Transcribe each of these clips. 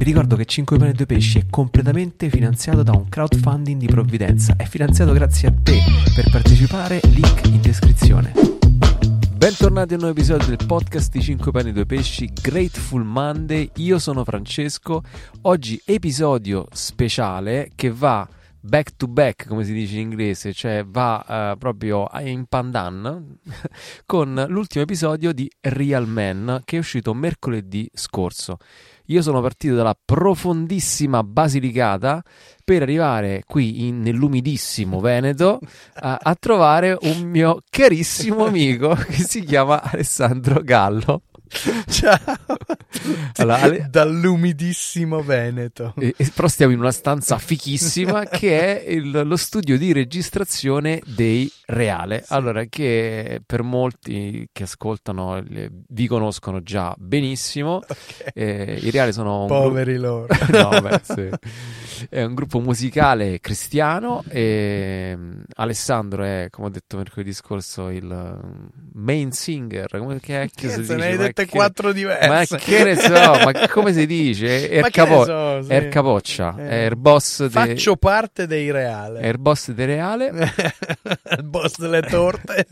ricordo che 5 pani e 2 pesci è completamente finanziato da un crowdfunding di Provvidenza. È finanziato grazie a te. Per partecipare, link in descrizione. Bentornati a un nuovo episodio del podcast di 5 pani e 2 pesci, Grateful Monday. Io sono Francesco. Oggi episodio speciale che va back to back, come si dice in inglese, cioè va proprio in pandan con l'ultimo episodio di Real Man, che è uscito mercoledì scorso. Io sono partito dalla profondissima Basilicata per arrivare qui nell'umidissimo Veneto a trovare un mio carissimo amico che si chiama Alessandro Gallo. Ciao. Allora, dall'umidissimo Veneto. Però stiamo in una stanza fichissima che è lo studio di registrazione dei Reale. Sì. Allora, che per molti che ascoltano vi conoscono già benissimo. Okay. I Reale sono poveri loro. No, beh, sì. È un gruppo musicale cristiano e Alessandro è, come ho detto mercoledì scorso, il main singer. Come che si dice? Ne hai dette 4 diverse. Ma che ne so, ma come si dice? È capoccia, è il boss. Faccio parte dei Reale. È il boss dei Reale. Il boss delle torte.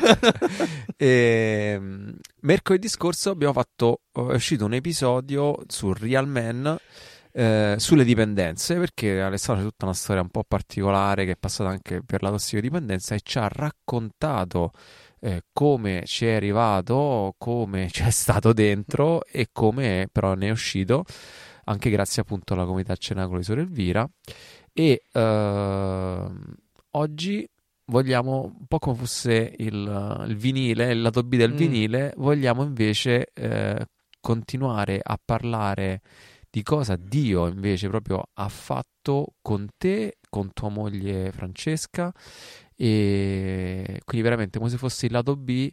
E mercoledì scorso è uscito un episodio su Real Man, sulle dipendenze, perché Alessandro c'è tutta una storia un po' particolare che è passata anche per la tossicodipendenza e ci ha raccontato come ci è arrivato, come ci è stato dentro e come però ne è uscito, anche grazie appunto alla comunità Cenacolo di Sor Elvira. E oggi vogliamo, un po' come fosse il vinile, il lato B del vinile, vogliamo invece continuare a parlare di cosa Dio invece proprio ha fatto con te, con tua moglie Francesca, e quindi veramente come se fosse il lato B.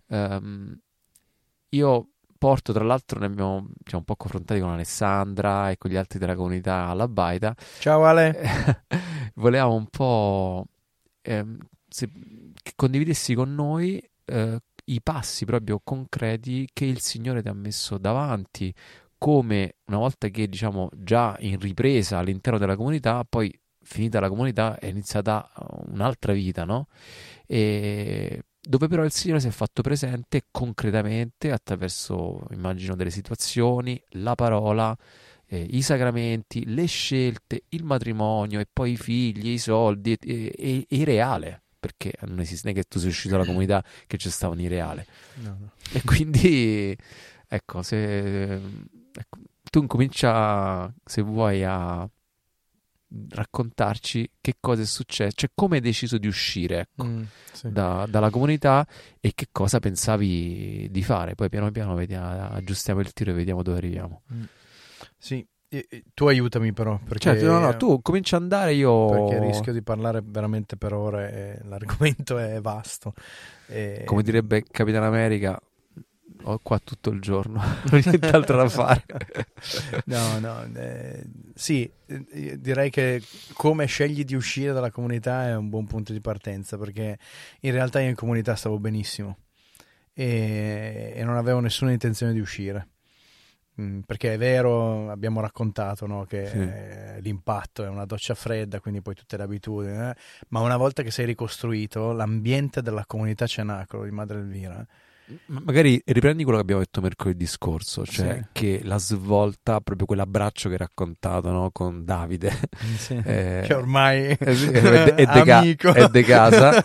Io porto, tra l'altro ne abbiamo un po' confrontati con Alessandra e con gli altri della comunità alla Baita. Ciao Ale. Volevamo un po' che condividessi con noi i passi proprio concreti che il Signore ti ha messo davanti, come una volta che diciamo già in ripresa all'interno della comunità, poi finita la comunità è iniziata un'altra vita, no? E dove però il Signore si è fatto presente concretamente attraverso, immagino, delle situazioni, la parola, i sacramenti, le scelte, il matrimonio e poi i figli, i soldi e il Reale, perché non esiste che tu sei uscito dalla comunità che c'è stavano i Reale. No. E quindi ecco, tu incomincia, se vuoi, a raccontarci che cosa è successo, cioè come hai deciso di uscire, ecco, sì, dalla comunità e che cosa pensavi di fare. Poi piano piano aggiustiamo il tiro e vediamo dove arriviamo. Sì, tu aiutami però, perché certo, tu comincia ad andare, io perché rischio di parlare veramente per ore e l'argomento è vasto. Come direbbe Capitan America, ho qua tutto il giorno, non ho nient'altro da fare. Sì, direi che come scegli di uscire dalla comunità è un buon punto di partenza, perché in realtà io in comunità stavo benissimo e non avevo nessuna intenzione di uscire, perché è vero, abbiamo raccontato, no, che sì, l'impatto è una doccia fredda, quindi poi tutte le abitudini, ma una volta che sei ricostruito, l'ambiente della comunità Cenacolo di Madre Elvira, magari riprendi quello che abbiamo detto mercoledì scorso, cioè sì, che la svolta, proprio quell'abbraccio che hai raccontato, no, con Davide, sì, che ormai è amico, è de casa.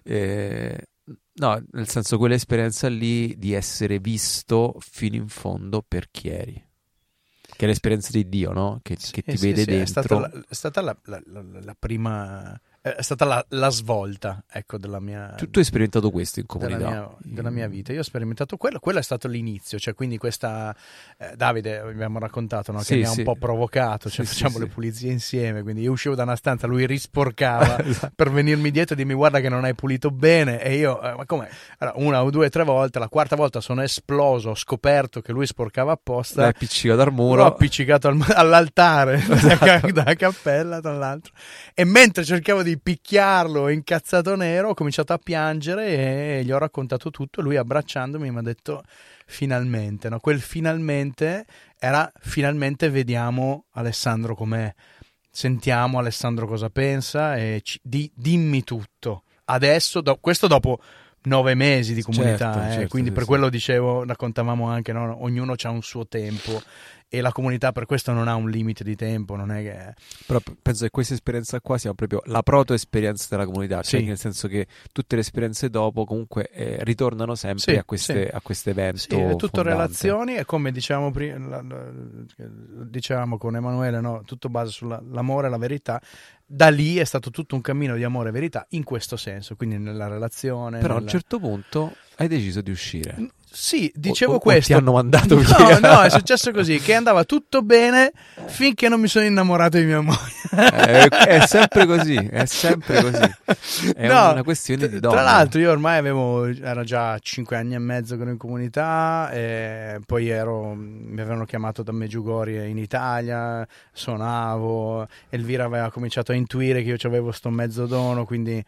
No, nel senso, quell'esperienza lì di essere visto fino in fondo per chi eri, che è l'esperienza di Dio, no? Che ti vede dentro. È stata la prima. È stata la svolta, ecco, della mia. Tu hai sperimentato questo in comunità? Della mia vita. Io ho sperimentato quello è stato l'inizio, cioè quindi questa Davide, abbiamo raccontato, no, che mi ha un po' provocato, cioè facciamo le pulizie insieme, quindi io uscivo da una stanza, lui risporcava per venirmi dietro e dirmi guarda che non hai pulito bene, e io ma com'è? Allora, 1 2 3 volte, la quarta volta sono esploso, ho scoperto che lui sporcava apposta, l'hai appiccicato al muro, l'ho appiccicato all'altare della cappella, tra l'altro, e mentre cercavo di di picchiarlo, incazzato nero, ho cominciato a piangere e gli ho raccontato tutto. Lui, abbracciandomi, mi ha detto finalmente, no? Quel finalmente era finalmente vediamo Alessandro com'è, sentiamo Alessandro cosa pensa e dimmi tutto. Adesso, questo dopo 9 mesi di comunità, certo, quindi per quello dicevo, raccontavamo anche, no? Ognuno ha un suo tempo e la comunità per questo non ha un limite di tempo, non è che... Però penso che questa esperienza qua sia proprio la proto-esperienza della comunità, cioè sì. nel senso che tutte le esperienze dopo comunque ritornano sempre a questo evento. Sì, è tutto fondante. Relazioni e come dicevamo prima, dicevamo con Emanuele, no? Tutto base sull'amore e la verità. Da lì è stato tutto un cammino di amore e verità in questo senso, quindi nella relazione. Però a un certo punto hai deciso di uscire. Sì, dicevo questo. O ti hanno mandato via? No, è successo così, che andava tutto bene finché non mi sono innamorato di mia moglie. È sempre così, è sempre così. È una questione di donna. Tra l'altro io ormai ero già 5 anni e mezzo che ero in comunità, e poi mi avevano chiamato da Medjugorje in Italia, suonavo, Elvira aveva cominciato a intuire che io avevo sto mezzo dono, quindi...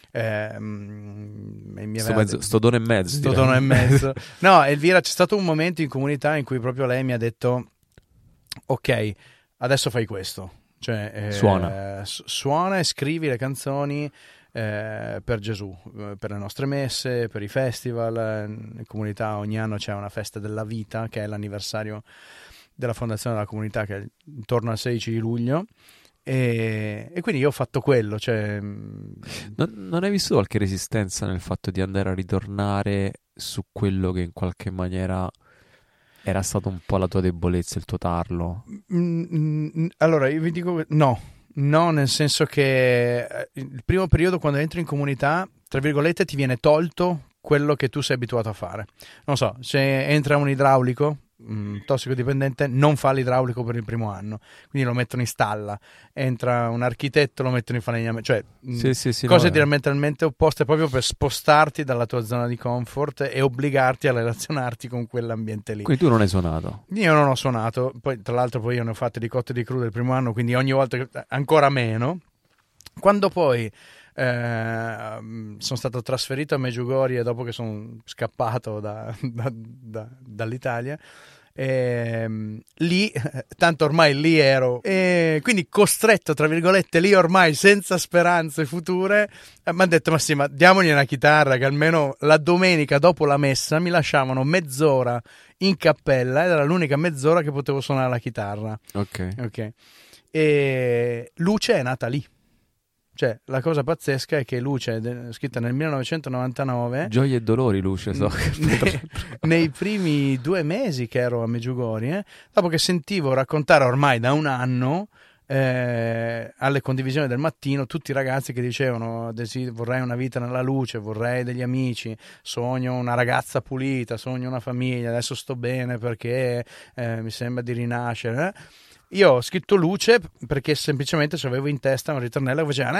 sto dono e mezzo. No, Elvira, c'è stato un momento in comunità in cui proprio lei mi ha detto ok, adesso fai questo, cioè suona e scrivi le canzoni per Gesù, per le nostre messe, per i festival. In comunità ogni anno c'è una festa della vita che è l'anniversario della fondazione della comunità, che è intorno al 16 di luglio. E quindi io ho fatto quello, cioè... Non hai visto qualche resistenza nel fatto di andare a ritornare su quello che in qualche maniera era stato un po' la tua debolezza, il tuo tarlo? Allora io vi dico no, nel senso che il primo periodo, quando entri in comunità, tra virgolette, ti viene tolto quello che tu sei abituato a fare. Non so, se entra un idraulico tossicodipendente, non fa l'idraulico per il primo anno, quindi lo mettono in stalla. Entra un architetto, lo mettono in falegnamento, cioè cose diametralmente opposte, proprio per spostarti dalla tua zona di comfort e obbligarti a relazionarti con quell'ambiente lì. Quindi tu non hai suonato? Io non ho suonato, poi tra l'altro io ne ho fatte di cotte e di crude il primo anno, quindi ogni volta ancora meno. Quando poi sono stato trasferito a Medjugorje dopo che sono scappato dall'Italia, lì, tanto ormai lì ero, quindi costretto tra virgolette lì ormai senza speranze future, mi hanno detto ma diamogli una chitarra, che almeno la domenica dopo la messa mi lasciavano mezz'ora in cappella ed era l'unica mezz'ora che potevo suonare la chitarra. Ok. E Luce è nata lì. Cioè, la cosa pazzesca è che Luce è scritta nel 1999. Gioie e dolori, Luce, so. Nei primi 2 mesi che ero a Medjugorje, dopo che sentivo raccontare ormai da un anno alle condivisioni del mattino tutti i ragazzi che dicevano vorrei una vita nella luce, vorrei degli amici, sogno una ragazza pulita, sogno una famiglia, adesso sto bene perché mi sembra di rinascere. Io ho scritto Luce perché semplicemente avevo in testa un ritornello che faceva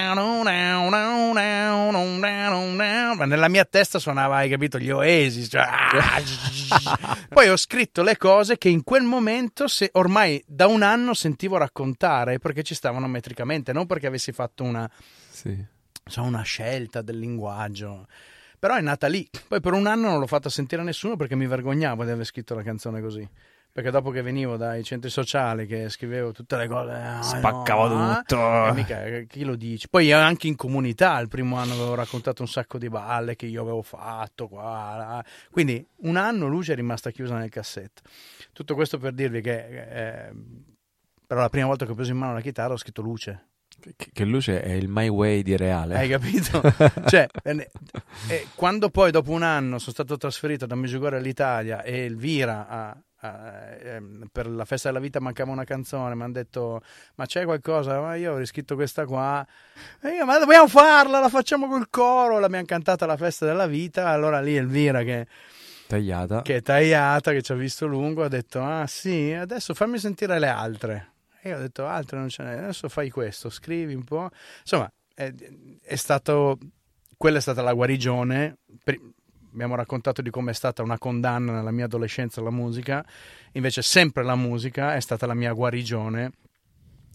ma nella mia testa suonava, hai capito, gli Oasis, cioè... Poi ho scritto le cose che in quel momento ormai da un anno sentivo raccontare, perché ci stavano metricamente, non perché avessi fatto una scelta del linguaggio. Però è nata lì. Poi per un anno non l'ho fatta sentire a nessuno perché mi vergognavo di aver scritto la canzone così. Perché dopo che venivo dai centri sociali, che scrivevo tutte le cose, spaccavo tutto. Mica, chi lo dici? Poi anche in comunità, il primo anno avevo raccontato un sacco di balle che io avevo fatto qua, là. Quindi un anno Luce è rimasta chiusa nel cassetto. Tutto questo per dirvi che però la prima volta che ho preso in mano la chitarra ho scritto Luce. Che Luce è il My Way di Reale. Hai capito? Cioè, quando poi dopo un anno sono stato trasferito da Medjugorje all'Italia e Elvira per la festa della vita mancava una canzone, mi hanno detto ma c'è qualcosa? Ma io ho riscritto questa qua, ma dobbiamo farla, la facciamo col coro, l'abbiamo cantata alla festa della vita. Allora lì Elvira che è tagliata, che ci ha visto lungo, ha detto ah sì, adesso fammi sentire le altre. E io ho detto altre non ce n'è, adesso fai questo, scrivi un po'. Insomma quella è stata la guarigione. Abbiamo raccontato di come è stata una condanna nella mia adolescenza alla musica, invece sempre la musica è stata la mia guarigione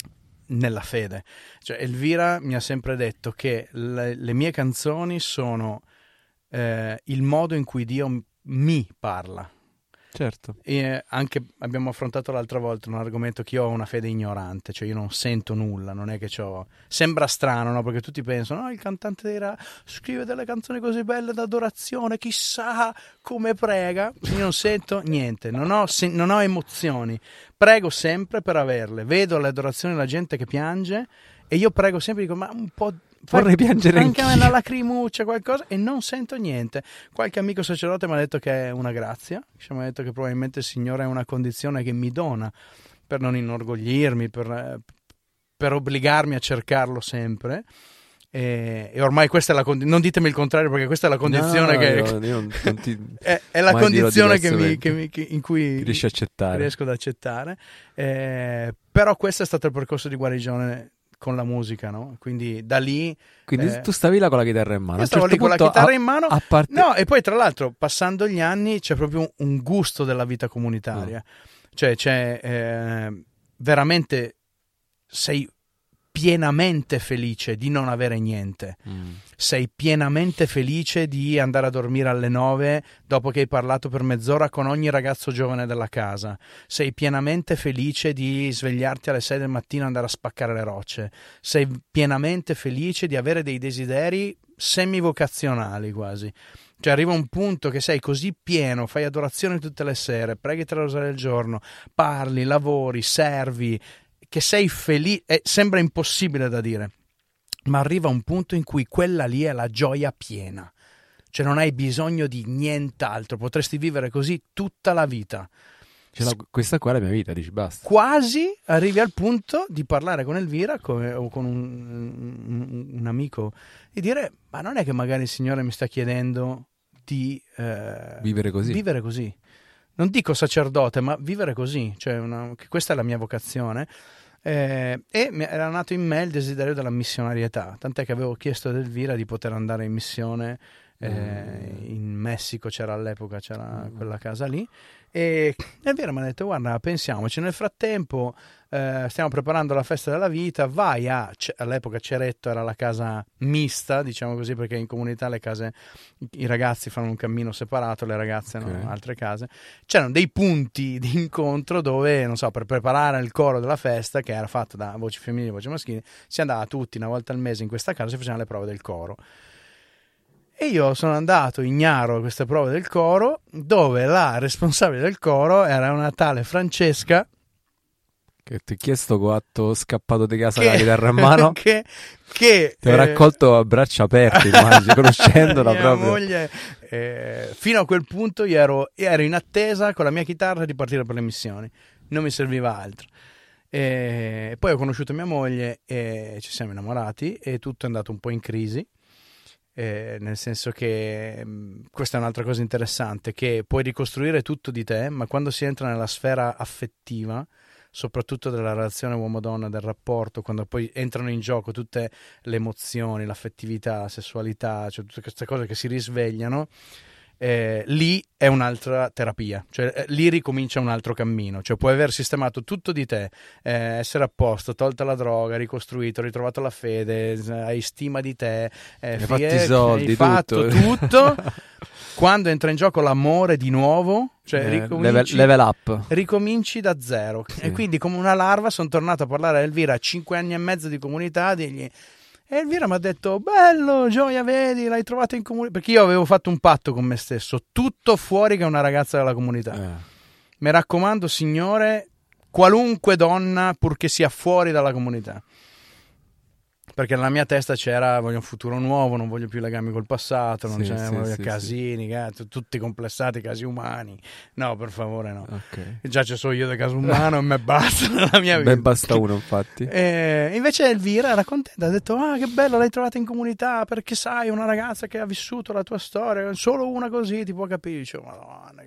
nella fede. Cioè Elvira mi ha sempre detto che le mie canzoni sono il modo in cui Dio mi parla. Certo. E anche abbiamo affrontato l'altra volta un argomento che io ho una fede ignorante, cioè io non sento nulla, non è che sembra strano, no? Perché tutti pensano, no, il cantante dirà, scrive delle canzoni così belle d'adorazione, chissà come prega. Io non sento niente, non ho emozioni, prego sempre per averle, vedo le adorazioni della gente che piange e io prego sempre, dico, ma un po'... Vorrei piangere anche anch'io. una lacrimuccia, qualcosa, e non sento niente. Qualche amico sacerdote mi ha detto che è una grazia, mi ha detto che probabilmente il Signore è una condizione che mi dona per non inorgoglirmi, per obbligarmi a cercarlo sempre. E ormai questa è la condizione. Non ditemi il contrario, perché questa è la condizione è la condizione in cui riesci a accettare. Riesco ad accettare. Però questo è stato il percorso di guarigione con la musica, no? Quindi da lì... Quindi tu stavi là con la chitarra in mano. Io stavo lì con la chitarra in mano. No, e poi tra l'altro, passando gli anni, c'è proprio un gusto della vita comunitaria. Cioè c'è veramente... sei pienamente felice di non avere niente. Sei pienamente felice di andare a dormire alle 9 dopo che hai parlato per mezz'ora con ogni ragazzo giovane della casa. Sei pienamente felice di svegliarti alle 6 del mattino e andare a spaccare le rocce. Sei pienamente felice di avere dei desideri semivocazionali quasi. Cioè arriva un punto che sei così pieno, fai adorazione tutte le sere, preghi 3 rosari al giorno, parli, lavori, servi, che sei felice, sembra impossibile da dire, ma arriva un punto in cui quella lì è la gioia piena, cioè non hai bisogno di nient'altro, potresti vivere così tutta la vita. Questa qua è la mia vita, dici basta. Quasi arrivi al punto di parlare con Elvira o con un amico e dire, ma non è che magari il Signore mi sta chiedendo di vivere così. Non dico sacerdote, ma vivere così, cioè che questa è la mia vocazione. E era nato in me il desiderio della missionarietà, tant'è che avevo chiesto ad Elvira di poter andare in missione in Messico, c'era quella casa lì, e Elvira mi ha detto, guarda, pensiamoci, nel frattempo stiamo preparando la festa della vita, vai all'epoca Ceretto era la casa mista, diciamo così, perché in comunità le case, i ragazzi fanno un cammino separato, le ragazze hanno altre case, c'erano dei punti di incontro dove, non so, per preparare il coro della festa, che era fatto da voci femminili e voci maschili, si andava tutti una volta al mese in questa casa, si facevano le prove del coro. E io sono andato ignaro a queste prove del coro, dove la responsabile del coro era una tale Francesca, che ti ho chiesto quatto scappato di casa con la chitarra in mano, che ti ho raccolto a braccia aperte, immagino, conoscendola mia proprio. Moglie, fino a quel punto io ero in attesa con la mia chitarra di partire per le missioni, non mi serviva altro. E poi ho conosciuto mia moglie e ci siamo innamorati e tutto è andato un po' in crisi. Nel senso che questa è un'altra cosa interessante, che puoi ricostruire tutto di te, ma quando si entra nella sfera affettiva, soprattutto della relazione uomo-donna, del rapporto, quando poi entrano in gioco tutte le emozioni, l'affettività, la sessualità, cioè tutte queste cose che si risvegliano, lì è un'altra terapia, cioè lì ricomincia un altro cammino, cioè puoi aver sistemato tutto di te, essere a posto, tolta la droga, ricostruito, ritrovato la fede, hai stima di te, hai fatto i soldi, hai fatto tutto. Quando entra in gioco l'amore di nuovo, cioè level up, ricominci da zero. Sì. E quindi come una larva sono tornato a parlare a Elvira, 5 anni e mezzo di comunità, e Elvira mi ha detto, bello, Gioia, vedi, l'hai trovata in comunità, perché io avevo fatto un patto con me stesso, tutto fuori che una ragazza della comunità. Mi raccomando, Signore, qualunque donna, purché sia fuori dalla comunità. Perché nella mia testa c'era, voglio un futuro nuovo, non voglio più legami col passato, non voglio casini, tutti complessati, casi umani. No, per favore, no. Okay. Già c'è solo io del caso umano e me basta nella mia vita. Ben basta uno, infatti. Invece Elvira era contenta, ha detto, che bello, l'hai trovata in comunità, perché sai, una ragazza che ha vissuto la tua storia, solo una così ti può capire. Dicevo, madonna,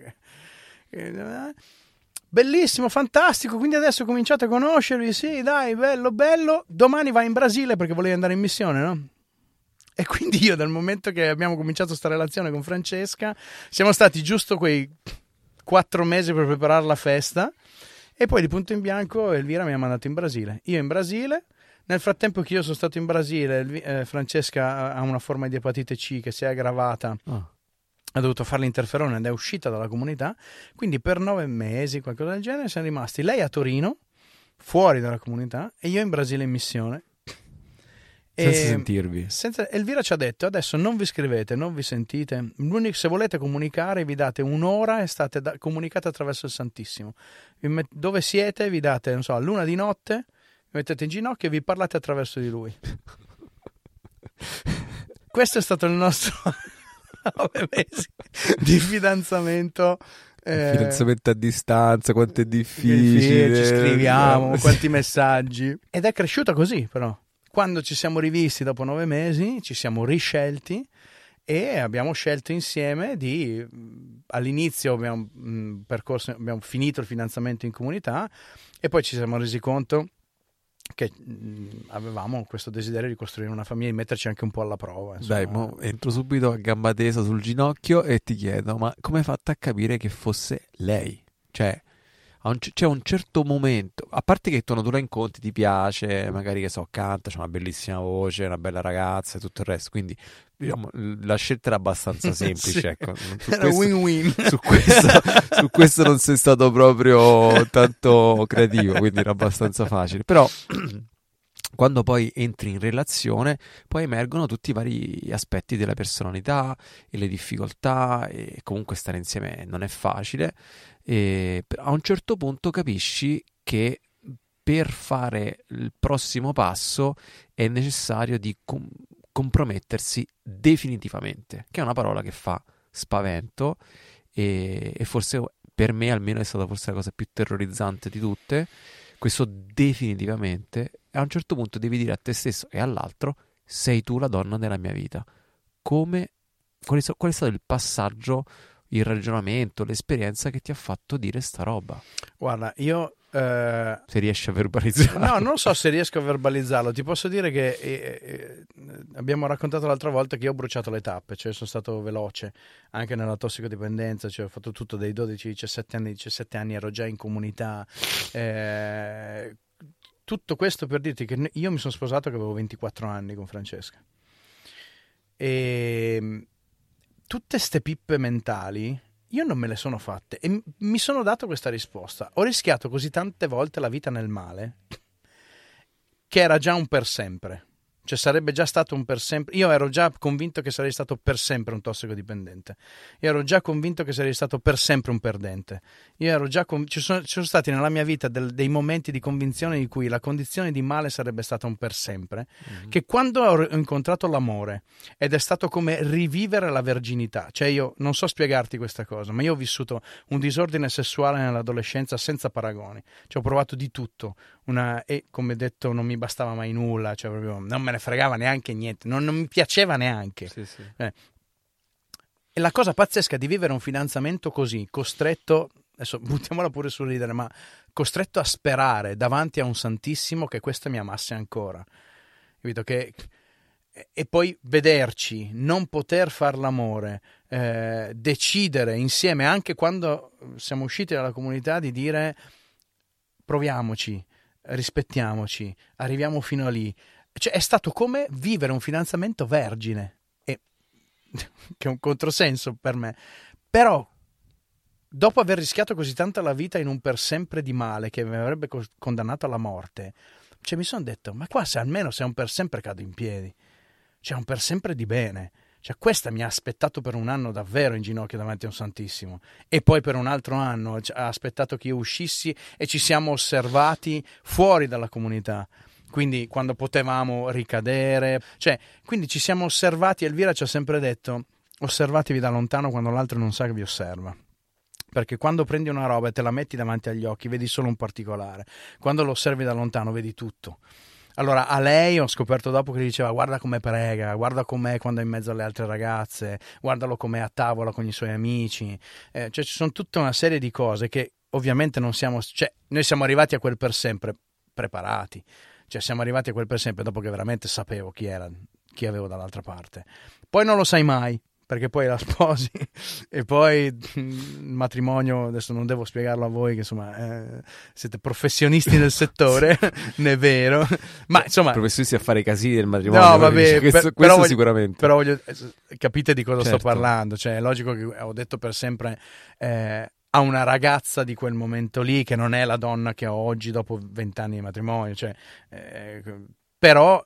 bellissimo, fantastico, quindi adesso cominciate a conoscervi, sì, dai, bello, domani vai in Brasile perché volevi andare in missione, no? E quindi io, dal momento che abbiamo cominciato sta relazione con Francesca, siamo stati giusto quei 4 mesi per preparare la festa E poi di punto in bianco Elvira mi ha mandato in Brasile. Io in Brasile, nel frattempo che io sono stato in Brasile, Francesca ha una forma di epatite C che si è aggravata. Ha dovuto fare l'interferone ed è uscita dalla comunità, quindi per 9 mesi, qualcosa del genere, siamo rimasti lei a Torino, fuori dalla comunità, e io in Brasile in missione. Senza sentirvi. Elvira ci ha detto: adesso non vi scrivete, non vi sentite, se volete comunicare vi date un'ora e comunicate attraverso il Santissimo. Dove siete vi date, non so, all'una di notte, vi mettete in ginocchio e vi parlate attraverso di lui. Questo è stato il nostro 9 mesi di fidanzamento. Fidanzamento a distanza, quanto è difficile. Ci scriviamo, quanti messaggi. Ed è cresciuta così, però. Quando ci siamo rivisti dopo 9 mesi, ci siamo riscelti e abbiamo scelto insieme all'inizio abbiamo finito il fidanzamento in comunità e poi ci siamo resi conto che avevamo questo desiderio di costruire una famiglia e metterci anche un po' alla prova. Dai, mo entro subito a gamba tesa sul ginocchio e ti chiedo, ma come hai fatto a capire che fosse lei? Cioè, c'è un certo momento, a parte che quando tu la incontri ti piace, magari che so, canta, c'ha una bellissima voce, una bella ragazza e tutto il resto, quindi diciamo, la scelta era abbastanza semplice. Sì, ecco. era win-win. Su questo non sei stato proprio tanto creativo, quindi era abbastanza facile. Però quando poi entri in relazione, poi emergono tutti i vari aspetti della personalità e le difficoltà, e comunque stare insieme non è facile. E a un certo punto capisci che per fare il prossimo passo è necessario di compromettersi definitivamente, che è una parola che fa spavento e forse per me almeno è stata forse la cosa più terrorizzante di tutte, questo definitivamente. A un certo punto devi dire a te stesso e all'altro: sei tu la donna della mia vita. Qual è stato il passaggio, il ragionamento, l'esperienza che ti ha fatto dire sta roba? Guarda, io se riesci a verbalizzarlo. No, non so se riesco a verbalizzarlo. Ti posso dire che abbiamo raccontato l'altra volta che io ho bruciato le tappe, cioè sono stato veloce anche nella tossicodipendenza, cioè ho fatto tutto dai 17 anni ero già in comunità. Tutto questo per dirti che io mi sono sposato che avevo 24 anni con Francesca. E tutte ste pippe mentali io non me le sono fatte e mi sono dato questa risposta. Ho rischiato così tante volte la vita nel male che era già un per sempre. Cioè sarebbe già stato un per sempre. Io ero già convinto che sarei stato per sempre un tossicodipendente. Io ero già convinto che sarei stato per sempre un perdente. Io ero già ci sono stati nella mia vita dei momenti di convinzione in cui la condizione di male sarebbe stata un per sempre, che quando ho incontrato l'amore, ed è stato come rivivere la verginità. Cioè io non so spiegarti questa cosa, ma io ho vissuto un disordine sessuale nell'adolescenza senza paragoni. Cioè ho provato di tutto. E come detto non mi bastava mai nulla, cioè proprio non me ne fregava neanche niente, non mi piaceva neanche. Sì, sì. E la cosa pazzesca di vivere un fidanzamento così, costretto, adesso buttiamola pure sul ridere, ma costretto a sperare davanti a un santissimo che questo mi amasse ancora, capito? E poi vederci, non poter far l'amore, decidere insieme anche quando siamo usciti dalla comunità di dire proviamoci, rispettiamoci, arriviamo fino a lì. Cioè è stato come vivere un fidanzamento vergine, che è un controsenso per me, però dopo aver rischiato così tanto la vita in un per sempre di male che mi avrebbe condannato alla morte, cioè mi sono detto, ma qua se almeno se è un per sempre cado in piedi, c'è un per sempre di bene. Cioè questa mi ha aspettato per un anno davvero in ginocchio davanti a un santissimo, e poi per un altro anno ha aspettato che io uscissi e ci siamo osservati fuori dalla comunità, quindi quando potevamo ricadere, cioè quindi ci siamo osservati. Elvira ci ha sempre detto: osservatevi da lontano quando l'altro non sa che vi osserva, perché quando prendi una roba e te la metti davanti agli occhi vedi solo un particolare, quando lo osservi da lontano vedi tutto. Allora a lei ho scoperto dopo che gli diceva: guarda come prega, guarda com'è quando è in mezzo alle altre ragazze, guardalo com'è a tavola con i suoi amici, cioè ci sono tutta una serie di cose che ovviamente non siamo, cioè noi siamo arrivati a quel per sempre preparati, cioè siamo arrivati a quel per sempre dopo che veramente sapevo chi avevo dall'altra parte. Poi non lo sai mai, perché poi la sposi e poi il matrimonio, adesso non devo spiegarlo a voi che insomma siete professionisti nel settore, ne è vero, ma insomma professionisti a fare i casini del matrimonio, no vabbè, questo però sicuramente, però capite di cosa certo. sto parlando, cioè è logico che ho detto per sempre a una ragazza di quel momento lì, che non è la donna che ho oggi dopo 20 anni di matrimonio, cioè però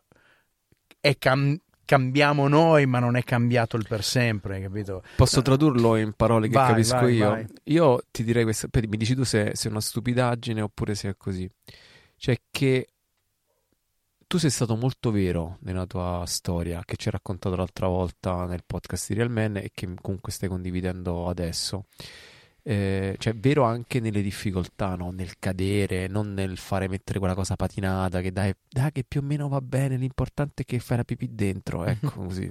cambiamo noi, ma non è cambiato il per sempre, capito? Posso tradurlo in parole che capisco io? Vai. Io ti direi questo, mi dici tu se è una stupidaggine oppure se è così. Cioè che tu sei stato molto vero nella tua storia, che ci hai raccontato l'altra volta nel podcast di Real Man e che comunque stai condividendo adesso. Cioè vero anche nelle difficoltà, no? Nel cadere, non nel fare mettere quella cosa patinata che dai che più o meno va bene, l'importante è che fai la pipì dentro, ecco così.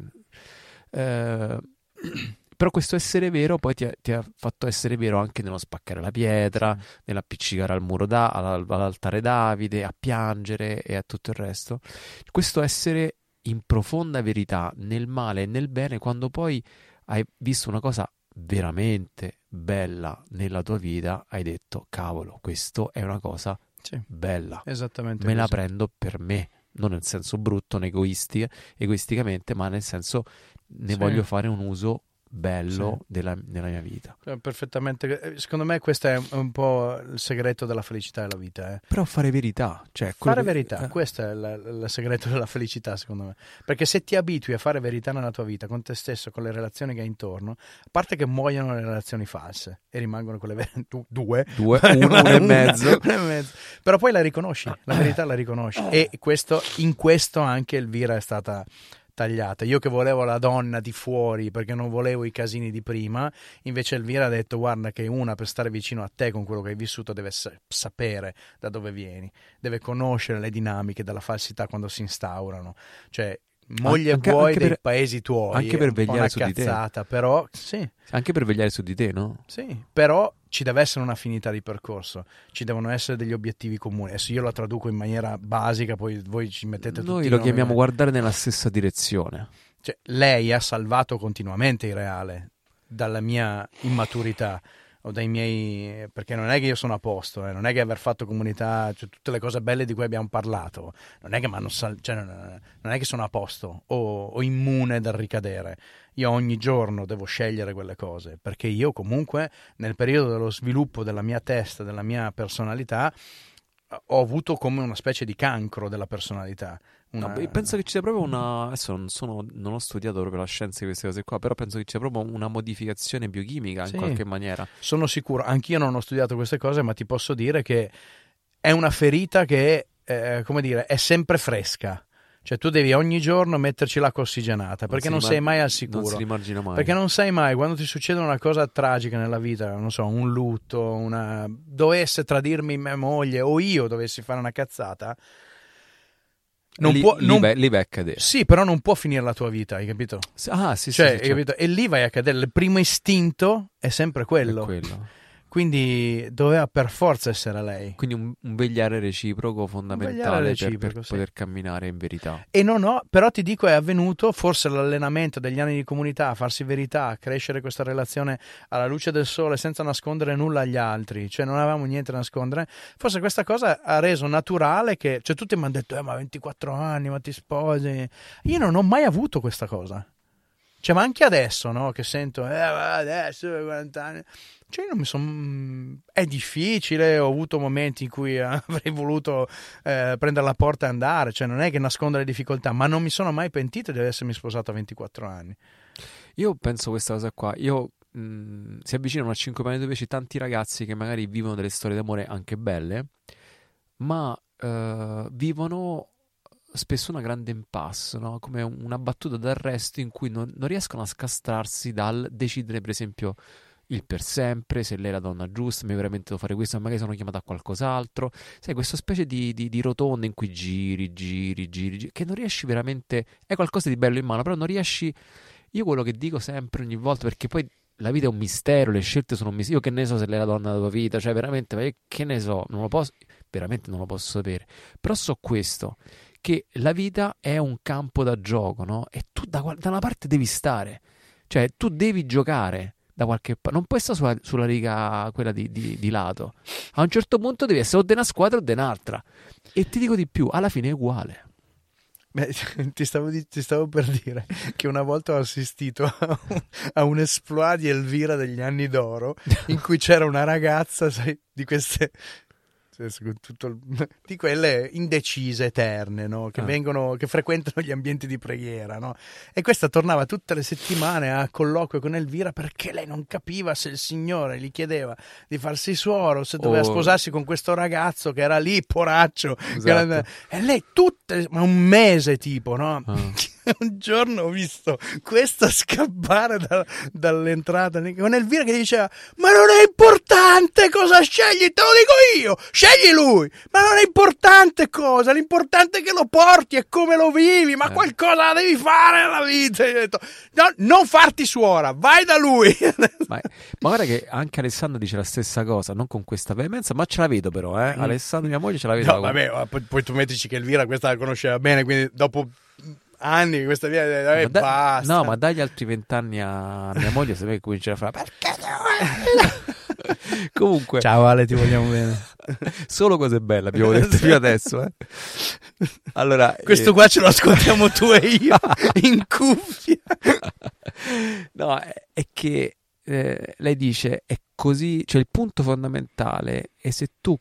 Però questo essere vero poi ti ha fatto essere vero anche nello spaccare la pietra, nell'appiccicare al muro all'altare Davide, a piangere e a tutto il resto. Questo essere in profonda verità nel male e nel bene, quando poi hai visto una cosa veramente bella nella tua vita, hai detto cavolo, questo è una cosa bella, esattamente me così. la prendo per me, non nel senso brutto, egoisticamente, ma nel senso ne voglio fare un uso bello nella mia vita. Perfettamente, secondo me questo è un po' il segreto della felicità della vita. Però fare verità, cioè fare verità, questo è il segreto della felicità, secondo me, perché se ti abitui a fare verità nella tua vita, con te stesso, con le relazioni che hai intorno, a parte che muoiono le relazioni false e rimangono quelle vere, due, uno e mezzo, però poi la riconosci, la verità la riconosci, e in questo anche Elvira è stata tagliata. Io che volevo la donna di fuori perché non volevo i casini di prima, invece Elvira ha detto guarda che una per stare vicino a te con quello che hai vissuto deve sapere da dove vieni, deve conoscere le dinamiche della falsità quando si instaurano, cioè moglie vuoi dei paesi tuoi, anche per vegliare su cazzata, di te, però sì, anche per vegliare su di te, no? Sì, però ci deve essere un'affinità di percorso, ci devono essere degli obiettivi comuni. Adesso io la traduco in maniera basica, poi voi ci mettete tutti. Noi lo chiamiamo guardare nella stessa direzione. Cioè, lei ha salvato continuamente il reale dalla mia immaturità o dai miei, perché non è che io sono a posto, non è che aver fatto comunità, cioè, tutte le cose belle di cui abbiamo parlato, non è che non è che sono a posto o immune dal ricadere. Io ogni giorno devo scegliere quelle cose, perché io comunque nel periodo dello sviluppo della mia testa, della mia personalità, ho avuto come una specie di cancro della personalità. Penso che ci sia proprio adesso non ho studiato proprio la scienza di queste cose qua, però penso che ci sia proprio una modificazione biochimica in qualche maniera. Sono sicuro, anch'io non ho studiato queste cose, ma ti posso dire che è una ferita che come dire, è sempre fresca. Cioè tu devi ogni giorno metterci l'acqua ossigenata, perché non sei mai al sicuro. Non si rimargina mai. Perché non sai mai, quando ti succede una cosa tragica nella vita, non so, un lutto, dovesse tradirmi mia moglie o io dovessi fare una cazzata, lì vai a cadere. Sì, però non può finire la tua vita, hai capito? Sì, cioè, sì, capito? E lì vai a cadere. Il primo istinto è sempre quello. Quindi doveva per forza essere lei. Quindi un vegliare reciproco fondamentale per poter camminare in verità. E però ti dico, è avvenuto forse l'allenamento degli anni di comunità, farsi verità, crescere questa relazione alla luce del sole senza nascondere nulla agli altri, cioè non avevamo niente da nascondere. Forse questa cosa ha reso naturale che, cioè tutti mi hanno detto ma 24 anni, ma ti sposi. Io non ho mai avuto questa cosa. Cioè, ma anche adesso, no? Che sento, adesso 40 anni. Cioè, non mi sono. È difficile, ho avuto momenti in cui avrei voluto prendere la porta e andare. Cioè, non è che nascondo le difficoltà, ma non mi sono mai pentito di essermi sposato a 24 anni. Io penso questa cosa qua. Si avvicinano a 5 anni dove c'è tanti ragazzi che magari vivono delle storie d'amore anche belle, ma vivono spesso una grande impasse, no? Come una battuta d'arresto in cui non riescono a scastrarsi dal decidere, per esempio, il per sempre, se lei è la donna giusta, mi veramente devo fare questo, magari sono chiamata a qualcos'altro. Sai, questa specie di rotonda in cui giri, che non riesci veramente. È qualcosa di bello in mano, però non riesci. Io quello che dico sempre, ogni volta, perché poi la vita è un mistero, le scelte sono un mistero. Io che ne so se lei è la donna della tua vita, cioè veramente, che ne so, veramente non lo posso sapere. Però so questo, che la vita è un campo da gioco, no? E tu da una parte devi stare. Cioè, tu devi giocare da qualche parte, non puoi stare sulla riga quella di lato. A un certo punto devi essere o di una squadra o di un'altra. E ti dico di più, alla fine è uguale. Beh, ti stavo per dire che una volta ho assistito a un exploit di Elvira degli anni d'oro in cui c'era una ragazza, sai, di queste di quelle indecise eterne, no? Che frequentano gli ambienti di preghiera, no? E questa tornava tutte le settimane a colloquio con Elvira perché lei non capiva se il Signore gli chiedeva di farsi suoro, se doveva sposarsi con questo ragazzo che era lì, poraccio. Esatto. E lei ma un mese tipo, no? Un giorno ho visto questa scappare dall'entrata con Elvira che diceva: ma non è importante cosa scegli, te lo dico io, scegli lui, ma non è importante cosa, l'importante è che lo porti e come lo vivi, ma qualcosa la devi fare nella vita. Io ho detto: no, non farti suora, vai da lui. Ma guarda che anche Alessandro dice la stessa cosa, non con questa veemenza, ma ce la vedo però, Alessandro, mia moglie, ce la vedo. No, vabbè, poi tu mettici che Elvira questa la conosceva bene, quindi dopo anni che questa via basta. No, ma dagli altri 20 anni a mia moglie, se me comincerà a fare perché comunque, ciao Ale, ti vogliamo bene. Solo cose belle abbiamo detto fino adesso, Allora, questo qua ce lo ascoltiamo tu e io in cuffia. No, è che lei dice è così, cioè il punto fondamentale è se tu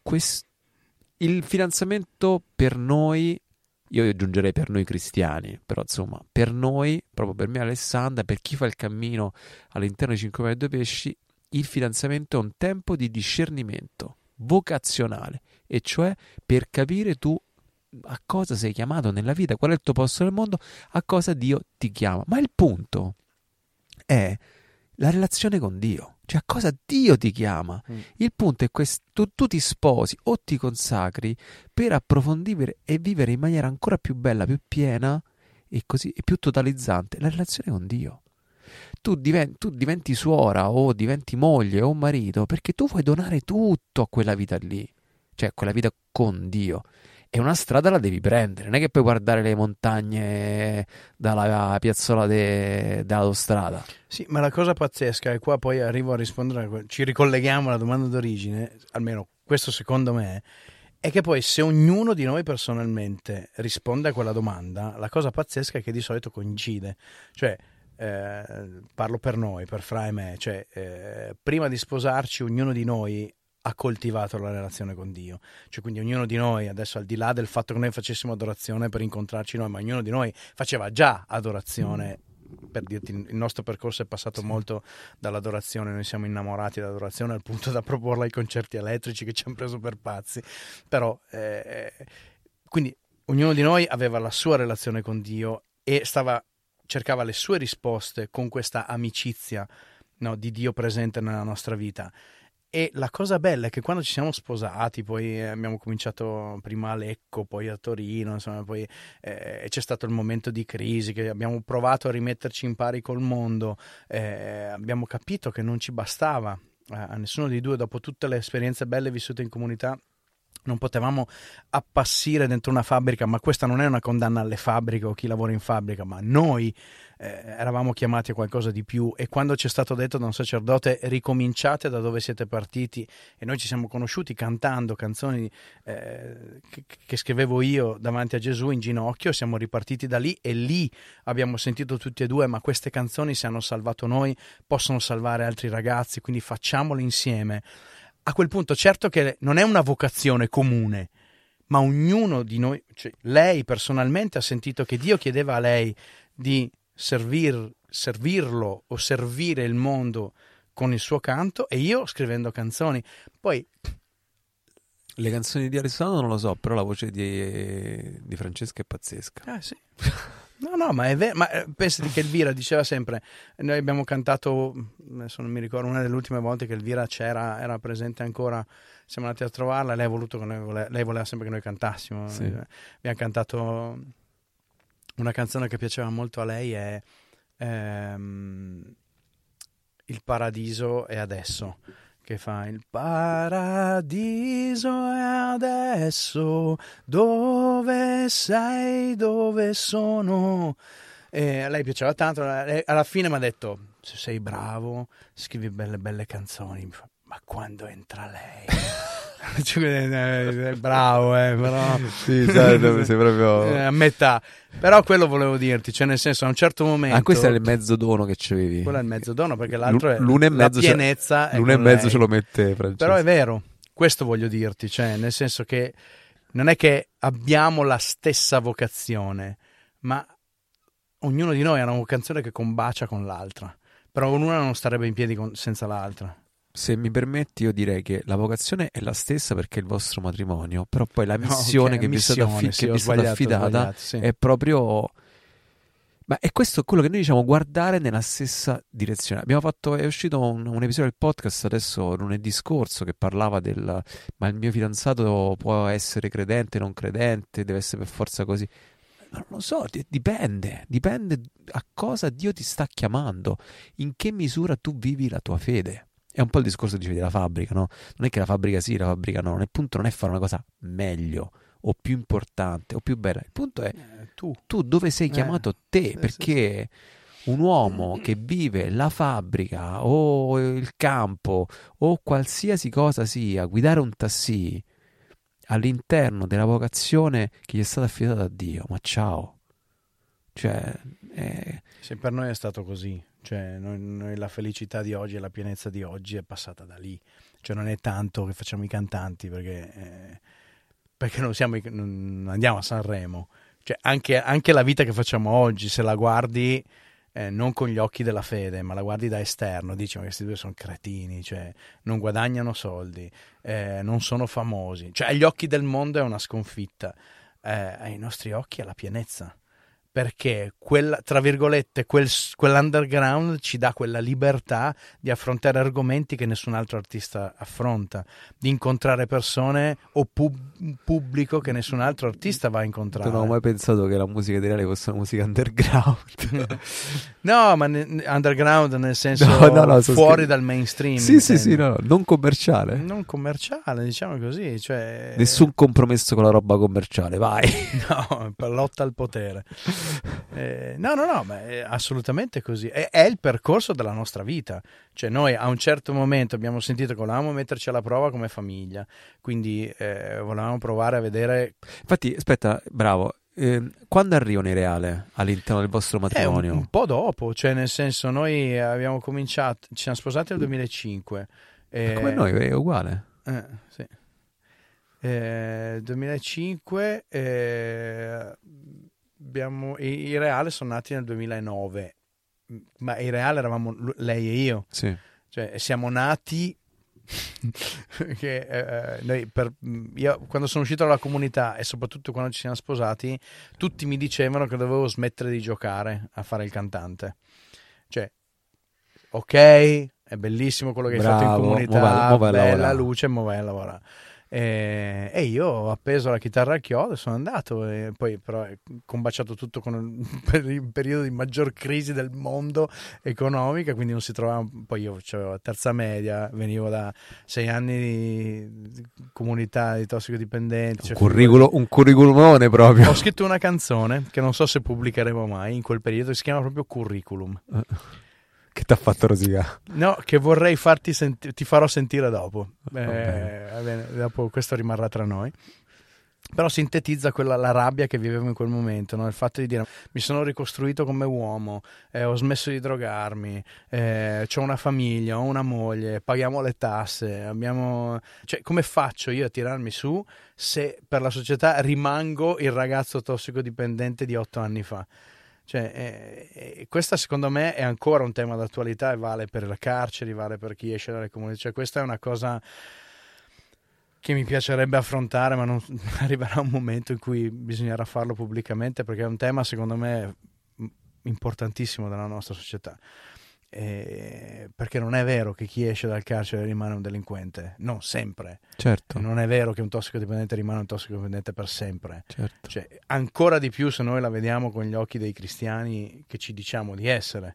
il fidanzamento per noi, io aggiungerei per noi cristiani, però insomma per noi, proprio per me e Alessandra, per chi fa il cammino all'interno di 5 metri e 2 pesci, il fidanzamento è un tempo di discernimento vocazionale, e cioè per capire tu a cosa sei chiamato nella vita, qual è il tuo posto nel mondo, a cosa Dio ti chiama. Ma il punto è la relazione con Dio, cioè a cosa Dio ti chiama. Il punto è questo: tu ti sposi o ti consacri per approfondire e vivere in maniera ancora più bella, più piena e così e più totalizzante la relazione con Dio. Tu diventi suora o diventi moglie o marito perché tu vuoi donare tutto a quella vita lì, cioè a quella vita con Dio. E una strada la devi prendere, non è che puoi guardare le montagne dalla piazzola dell'autostrada. Sì, ma la cosa pazzesca, e qua poi arrivo a rispondere, ci ricolleghiamo alla domanda d'origine, almeno questo secondo me, è che poi se ognuno di noi personalmente risponde a quella domanda, la cosa pazzesca è che di solito coincide. Cioè, parlo per noi, per Fra e me, cioè prima di sposarci ognuno di noi ha coltivato la relazione con Dio, cioè quindi ognuno di noi, adesso al di là del fatto che noi facessimo adorazione per incontrarci noi, ma ognuno di noi faceva già adorazione. Per dirti, il nostro percorso è passato molto dall'adorazione, noi siamo innamorati dell'adorazione al punto da proporla ai concerti elettrici che ci hanno preso per pazzi, però quindi ognuno di noi aveva la sua relazione con Dio e cercava le sue risposte con questa amicizia, no, di Dio presente nella nostra vita. E la cosa bella è che quando ci siamo sposati, poi abbiamo cominciato prima a Lecco, poi a Torino, insomma, poi c'è stato il momento di crisi, che abbiamo provato a rimetterci in pari col mondo, abbiamo capito che non ci bastava a nessuno dei due, dopo tutte le esperienze belle vissute in comunità. Non potevamo appassire dentro una fabbrica, ma questa non è una condanna alle fabbriche o chi lavora in fabbrica, ma noi eravamo chiamati a qualcosa di più. E quando ci è stato detto da un sacerdote ricominciate da dove siete partiti, e noi ci siamo conosciuti cantando canzoni che scrivevo io davanti a Gesù in ginocchio, siamo ripartiti da lì e lì abbiamo sentito tutti e due: ma queste canzoni, se hanno salvato noi, possono salvare altri ragazzi, quindi facciamole insieme. A quel punto, certo che non è una vocazione comune, ma ognuno di noi, cioè lei personalmente ha sentito che Dio chiedeva a lei di servirlo o servire il mondo con il suo canto, e io scrivendo canzoni. Poi le canzoni di Alessandro non lo so, però la voce di Francesca è pazzesca. Sì. No, ma è vero, ma pensate che Elvira diceva sempre, noi abbiamo cantato, adesso non mi ricordo, una delle ultime volte che Elvira era presente ancora, siamo andati a trovarla, lei ha voluto che lei voleva sempre che noi cantassimo. Sì. Abbiamo cantato una canzone che piaceva molto a lei, è Il paradiso è adesso, che fa: il paradiso è adesso, dove sei, dove sono. E a lei piaceva tanto, alla fine mi ha detto: se sei bravo, scrivi belle canzoni. Mi fa, ma quando entra lei? Bravo, però sì, sai, sei proprio a metà. Però quello volevo dirti, cioè nel senso a un certo momento questo è il mezzodono che c'avevi. Quello è il mezzodono, perché l'altro è l'uno e la mezzo, pienezza è l'uno e con mezzo lei. ce lo mette Francesco. Però è vero, questo voglio dirti, cioè nel senso che non è che abbiamo la stessa vocazione, ma ognuno di noi ha una vocazione che combacia con l'altra, però ognuna non starebbe in piedi senza l'altra. Se mi permetti, io direi che la vocazione è la stessa perché è il vostro matrimonio, però poi la missione che vi è stata affidata sì. è proprio... Ma è questo quello che noi diciamo, guardare nella stessa direzione. È uscito un episodio del podcast adesso lunedì scorso che parlava ma il mio fidanzato può essere credente, non credente, deve essere per forza così. Non lo so, dipende a cosa Dio ti sta chiamando, in che misura tu vivi la tua fede. È un po' il discorso che dicevi della fabbrica, no? Non è che la fabbrica sì, la fabbrica no. Il punto non è fare una cosa meglio o più importante o più bella. Il punto è tu dove sei chiamato te, perché un uomo che vive la fabbrica o il campo o qualsiasi cosa sia, guidare un taxi all'interno della vocazione che gli è stata affidata da Dio, ma ciao. Cioè, sì, per noi è stato così. Cioè, noi la felicità di oggi e la pienezza di oggi è passata da lì. Cioè, non è tanto che facciamo i cantanti perché non andiamo a Sanremo. Cioè, anche la vita che facciamo oggi, se la guardi non con gli occhi della fede, ma la guardi da esterno, dici: ma questi due sono cretini, cioè non guadagnano soldi, non sono famosi. Cioè, agli occhi del mondo è una sconfitta, ai nostri occhi è la pienezza. Perché tra virgolette quell'underground ci dà quella libertà di affrontare argomenti che nessun altro artista affronta, di incontrare persone o pubblico che nessun altro artista va a incontrare. Non ho mai pensato che la musica italiana fosse una musica underground. No, ma underground nel senso fuori dal mainstream. Sì, no, non commerciale. Non commerciale, diciamo così. Cioè... Nessun compromesso con la roba commerciale, vai. No, per lotta al potere. No, ma è assolutamente così. È il percorso della nostra vita. Cioè noi a un certo momento abbiamo sentito che volevamo metterci alla prova come famiglia, quindi volevamo provare a vedere. Infatti, aspetta, bravo. Quando arrivano i Reale all'interno del vostro matrimonio? Un po' dopo, cioè nel senso noi abbiamo cominciato, ci siamo sposati nel 2005. Come noi, è uguale. Sì. 2005 i Reale sono nati nel 2009, ma i Reale eravamo lei e io, sì. Cioè siamo nati che io quando sono uscito dalla comunità e soprattutto quando ci siamo sposati, tutti mi dicevano che dovevo smettere di giocare a fare il cantante. Cioè, ok, è bellissimo quello che hai fatto in comunità, bella luce, ma vai a lavorare. E io ho appeso la chitarra al chiodo e sono andato, e poi però ho combaciato tutto per il periodo di maggior crisi del mondo economica, quindi non si trovava. Poi io avevo terza media, venivo da 6 anni di comunità di tossicodipendenti, cioè un curriculumone proprio. Ho scritto una canzone che non so se pubblicheremo mai in quel periodo, che si chiama proprio Curriculum. Che ti ha fatto rosicare? No, che vorrei farti ti farò sentire dopo. Bene, dopo questo rimarrà tra noi. Però sintetizza la rabbia che vivevo in quel momento, no? Il fatto di dire: mi sono ricostruito come uomo, ho smesso di drogarmi, ho una famiglia, ho una moglie, paghiamo le tasse, cioè, come faccio io a tirarmi su se per la società rimango il ragazzo tossicodipendente di 8 anni fa? Cioè, questa secondo me è ancora un tema d'attualità e vale per le carceri, vale per chi esce dalle comunità. Cioè, questa è una cosa che mi piacerebbe affrontare, ma non arriverà un momento in cui bisognerà farlo pubblicamente, perché è un tema secondo me importantissimo della nostra società. Perché non è vero che chi esce dal carcere rimane un delinquente, non sempre. Certo. Non è vero che un tossicodipendente rimane un tossicodipendente per sempre. Certo. Cioè, ancora di più se noi la vediamo con gli occhi dei cristiani che ci diciamo di essere.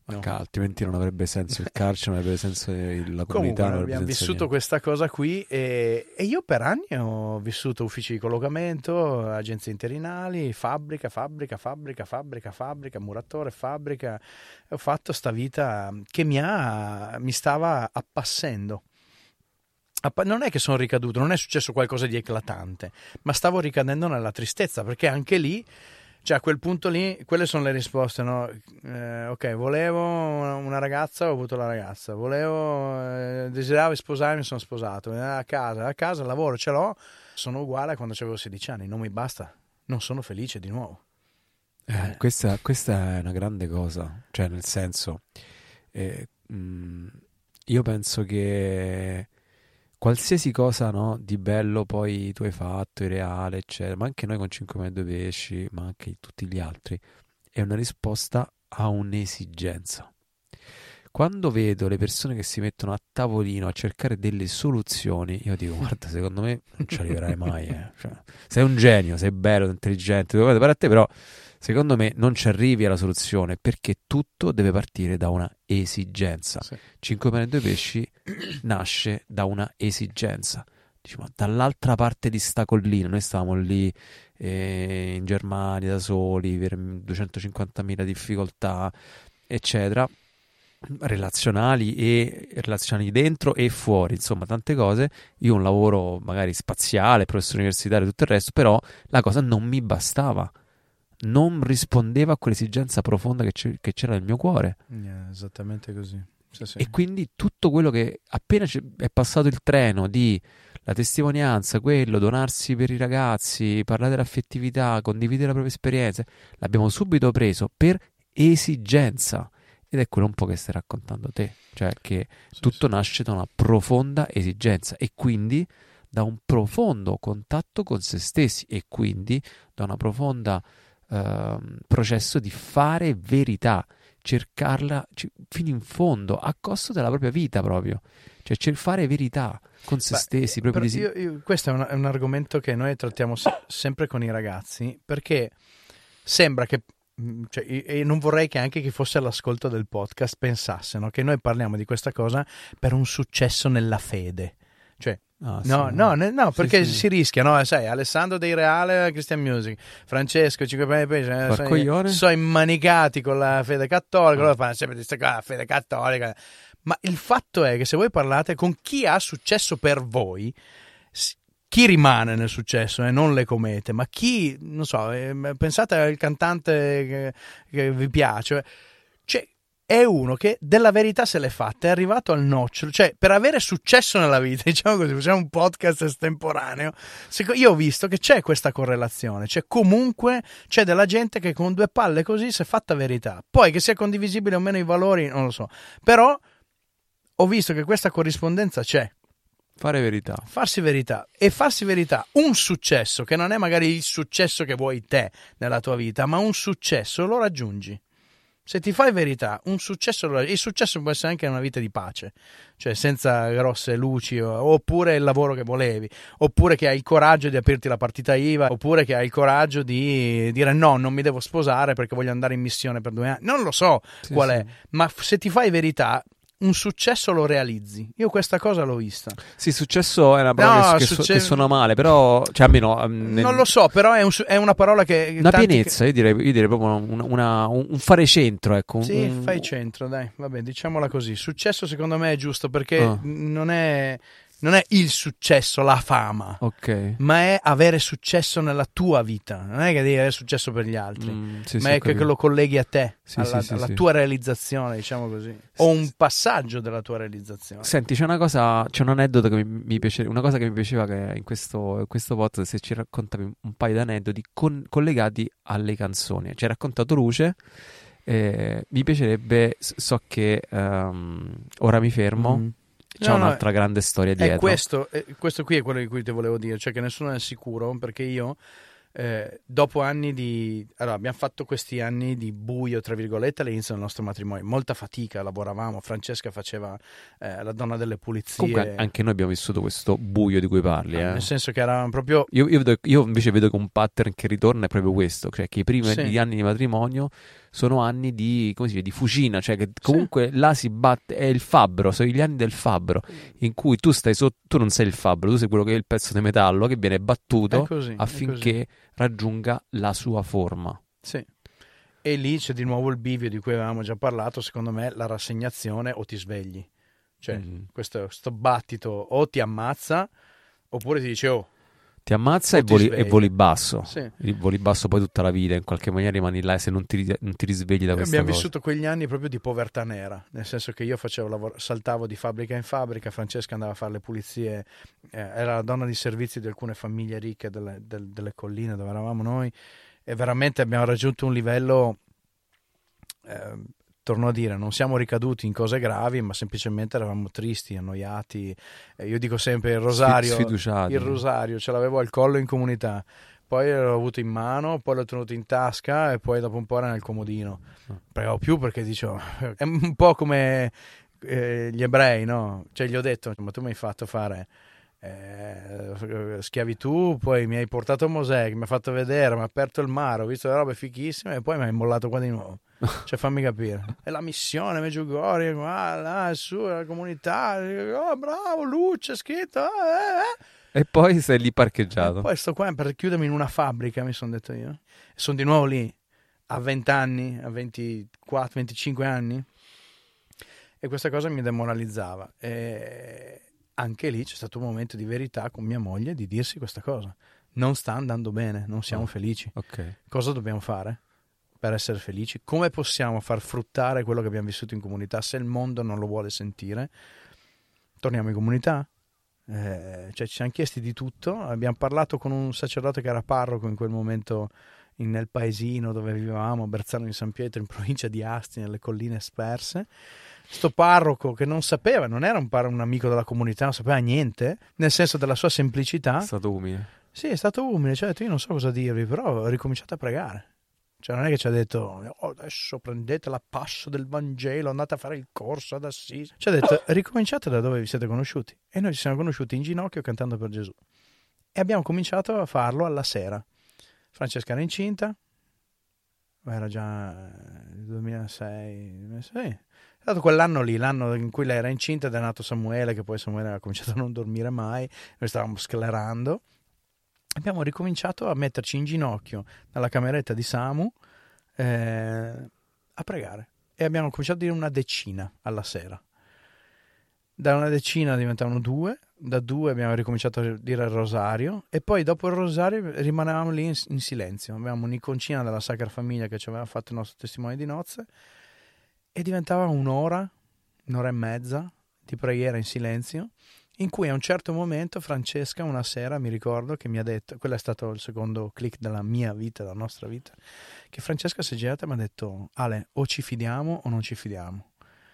No. Altrimenti non avrebbe senso il carcere, non avrebbe senso la comunità. Comunque, abbiamo vissuto questa cosa qui e io per anni ho vissuto uffici di collocamento, agenzie interinali, fabbrica, muratore, fabbrica. Ho fatto sta vita che mi stava appassendo. Non è che sono ricaduto, non è successo qualcosa di eclatante, ma stavo ricadendo nella tristezza, perché anche lì, cioè a quel punto lì, quelle sono le risposte, no? Ok, volevo una ragazza, ho avuto la ragazza, desideravo sposarmi, mi sono sposato, a casa, lavoro, ce l'ho, sono uguale a quando avevo 16 anni, non mi basta, non sono felice di nuovo. Questa è una grande cosa, cioè nel senso, io penso che qualsiasi cosa, no, di bello poi tu hai fatto, irreale, eccetera, ma anche noi con 5 mani e 2 pesci, ma anche tutti gli altri, è una risposta a un'esigenza. Quando vedo le persone che si mettono a tavolino a cercare delle soluzioni, io dico, guarda, secondo me non ci arriverai mai. Cioè, sei un genio, sei bello, sei intelligente, dove per a te, però secondo me non ci arrivi alla soluzione, perché tutto deve partire da una esigenza. Sì. 5 pane e 2 pesci nasce da una esigenza. Diciamo, dall'altra parte di sta collina, noi stavamo lì in Germania da soli per 250.000 difficoltà, eccetera, relazionali dentro e fuori, insomma tante cose. Io un lavoro magari spaziale, professore universitario e tutto il resto, però la cosa non mi bastava, non rispondeva a quell'esigenza profonda che c'era nel mio cuore. Esattamente così. Sì. E quindi tutto quello che appena è passato il treno di la testimonianza, quello, donarsi per i ragazzi, parlare dell'affettività, condividere la propria esperienza, l'abbiamo subito preso per esigenza. Ed è quello un po' che stai raccontando te, cioè che tutto nasce da una profonda esigenza e quindi da un profondo contatto con se stessi e quindi da una profonda processo di fare verità, cercarla fino in fondo, a costo della propria vita proprio, cioè fare verità con se stessi. Proprio questo è un argomento che noi trattiamo sempre con i ragazzi, perché sembra che e non vorrei che anche chi fosse all'ascolto del podcast pensasse, no, che noi parliamo di questa cosa per un successo nella fede, cioè no, perché si rischia, no? Sai, Alessandro Dei Reale, Christian Music, Francesco sono immanicati con la fede cattolica, loro fanno sempre questa cosa, la fede cattolica, ma il fatto è che se voi parlate con chi ha successo per voi, chi rimane nel successo, non le comete, ma chi, non so, pensate al cantante che vi piace, cioè è uno che della verità se l'è fatta, è arrivato al nocciolo, cioè per avere successo nella vita, diciamo così, facciamo un podcast estemporaneo, io ho visto che c'è questa correlazione, cioè comunque c'è della gente che con due palle così si è fatta verità, poi che sia condivisibile o meno i valori, non lo so, però ho visto che questa corrispondenza c'è. Farsi verità e farsi verità un successo che non è magari il successo che vuoi te nella tua vita, ma un successo lo raggiungi. Se ti fai verità, un successo il successo può essere anche una vita di pace, cioè senza grosse luci, oppure il lavoro che volevi, oppure che hai il coraggio di aprirti la partita IVA, oppure che hai il coraggio di dire no, non mi devo sposare perché voglio andare in missione per 2 anni. Non lo so qual è, ma se ti fai verità, un successo lo realizzi. Io questa cosa l'ho vista. Sì, successo è una parola che suona male, però cioè almeno non lo so, però è una parola che una pienezza, io direi proprio un fare centro, ecco. Sì, fai centro, dai, vabbè, diciamola così. Successo secondo me è giusto, perché non è il successo, la fama, ma è avere successo nella tua vita. Non è che devi avere successo per gli altri, ma è che lo colleghi a te, alla tua realizzazione, diciamo così, o un passaggio della tua realizzazione. Senti, c'è un aneddoto che mi piace, una cosa che mi piaceva che in questo podcast, se ci raccontavi un paio di aneddoti collegati alle canzoni. Ci hai raccontato Luce, mi piacerebbe, so che ora mi fermo. C'è un'altra grande storia dietro. Questo qui è quello di cui ti volevo dire, cioè che nessuno è sicuro, perché io dopo anni di... Allora, abbiamo fatto questi anni di buio, tra virgolette, all'inizio del nostro matrimonio. Molta fatica, lavoravamo, Francesca faceva la donna delle pulizie. Comunque anche noi abbiamo vissuto questo buio di cui parli. Nel senso che era proprio... Io invece vedo che un pattern che ritorna è proprio questo, cioè che i primi anni di matrimonio sono anni di, come si dice, di fucina, cioè che comunque là si batte, è il fabbro, sono gli anni del fabbro, in cui tu stai tu non sei il fabbro, tu sei quello che è il pezzo di metallo che viene battuto affinché raggiunga la sua forma. Sì. E lì c'è di nuovo il bivio di cui avevamo già parlato, secondo me, la rassegnazione o ti svegli. Cioè, questo battito o ti ammazza, oppure ti dice, oh, ti ammazza e voli basso. Sì. Voli basso poi tutta la vita, in qualche maniera rimani là se non ti risvegli da questa cosa. Abbiamo vissuto quegli anni proprio di povertà nera, nel senso che io saltavo di fabbrica in fabbrica, Francesca andava a fare le pulizie, era la donna di servizi di alcune famiglie ricche delle colline dove eravamo noi, e veramente abbiamo raggiunto un livello, torno a dire, non siamo ricaduti in cose gravi, ma semplicemente eravamo tristi, annoiati. Io dico sempre il rosario ce l'avevo al collo in comunità, poi l'ho avuto in mano, poi l'ho tenuto in tasca e poi dopo un po' era nel comodino. Pregavo più perché dicevo, è un po' come gli ebrei, no? Cioè gli ho detto, ma tu mi hai fatto fare schiavitù, poi mi hai portato Mosè che mi ha fatto vedere, mi ha aperto il mare, ho visto le robe fichissime e poi mi hai mollato qua di nuovo. Cioè fammi capire, è la missione Medjugorje, là su la comunità, oh bravo, luce scritto, e poi sei lì parcheggiato. E poi sto qua per chiudermi in una fabbrica, mi sono detto io, e sono di nuovo lì a 20 anni, a 24, 25 anni, e questa cosa mi demoralizzava. E anche lì c'è stato un momento di verità con mia moglie di dirsi questa cosa: non sta andando bene, non siamo felici. Cosa dobbiamo fare per essere felici? Come possiamo far fruttare quello che abbiamo vissuto in comunità? Se il mondo non lo vuole sentire, torniamo in comunità? Cioè ci siamo chiesti di tutto, abbiamo parlato con un sacerdote che era parroco in quel momento nel paesino dove vivevamo, Berzano di San Pietro, in provincia di Asti, nelle colline sperse. Sto parroco che non sapeva, non era un amico della comunità, non sapeva niente, nel senso della sua semplicità. È stato umile. Sì, è stato umile, cioè io non so cosa dirvi, però ho ricominciato a pregare. Cioè non è che ci ha detto, adesso prendete la passo del Vangelo, andate a fare il corso ad Assisi. Ci ha detto, ricominciate da dove vi siete conosciuti. E noi ci siamo conosciuti in ginocchio cantando per Gesù. E abbiamo cominciato a farlo alla sera. Francesca era incinta, era già il 2006, è stato quell'anno lì, l'anno in cui lei era incinta ed è nato Samuele, che poi Samuele ha cominciato a non dormire mai, noi stavamo sclerando. Abbiamo ricominciato a metterci in ginocchio nella cameretta di Samu a pregare, e abbiamo cominciato a dire una decina alla sera. Da una decina diventavano 2, da 2 abbiamo ricominciato a dire il rosario, e poi dopo il rosario rimanevamo lì in silenzio. Avevamo un'iconcina della Sacra Famiglia che ci aveva fatto il nostro testimone di nozze, e diventava un'ora e mezza di preghiera in silenzio, in cui a un certo momento Francesca una sera, mi ricordo, che mi ha detto, quello è stato il secondo click della mia vita, della nostra vita, che Francesca si è girata e mi ha detto: Ale, o ci fidiamo o non ci fidiamo.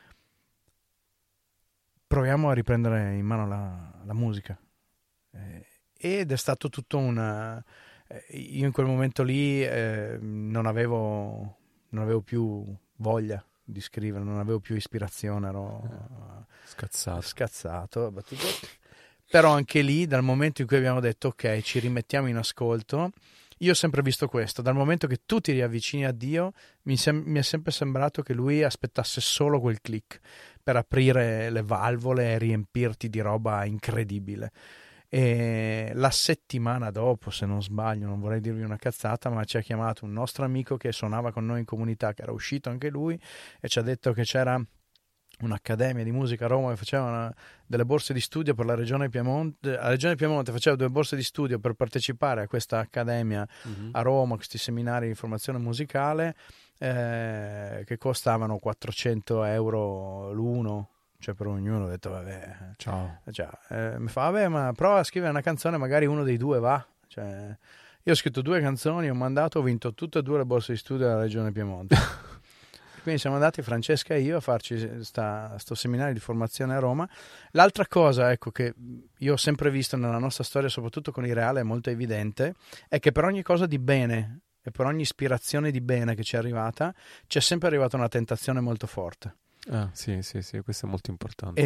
Proviamo a riprendere in mano la musica. Ed è stato tutto io in quel momento lì non avevo più voglia di scrivere, non avevo più ispirazione, ero scazzato, battuto. Però anche lì, dal momento in cui abbiamo detto ok, ci rimettiamo in ascolto, io ho sempre visto questo: dal momento che tu ti riavvicini a Dio, mi è sempre sembrato che Lui aspettasse solo quel click per aprire le valvole e riempirti di roba incredibile. E la settimana dopo, se non sbaglio, non vorrei dirvi una cazzata, ma ci ha chiamato un nostro amico che suonava con noi in comunità, che era uscito anche lui, e ci ha detto che c'era un'accademia di musica a Roma che faceva delle borse di studio per la Regione Piemonte. La Regione Piemonte faceva 2 borse di studio per partecipare a questa accademia a Roma, questi seminari di formazione musicale che costavano 400 euro l'uno, cioè per ognuno. Ho detto vabbè, ciao. Mi fa vabbè, ma prova a scrivere una canzone, magari uno dei 2 va. Cioè, io ho scritto 2 canzoni, ho mandato, ho vinto tutte e 2 le borse di studio della Regione Piemonte. Quindi siamo andati, Francesca e io, a farci sto seminario di formazione a Roma. L'altra cosa, ecco, che io ho sempre visto nella nostra storia, soprattutto con il Reale, è molto evidente, è che per ogni cosa di bene e per ogni ispirazione di bene che ci è arrivata, c'è sempre arrivata una tentazione molto forte. Sì, questo è molto importante.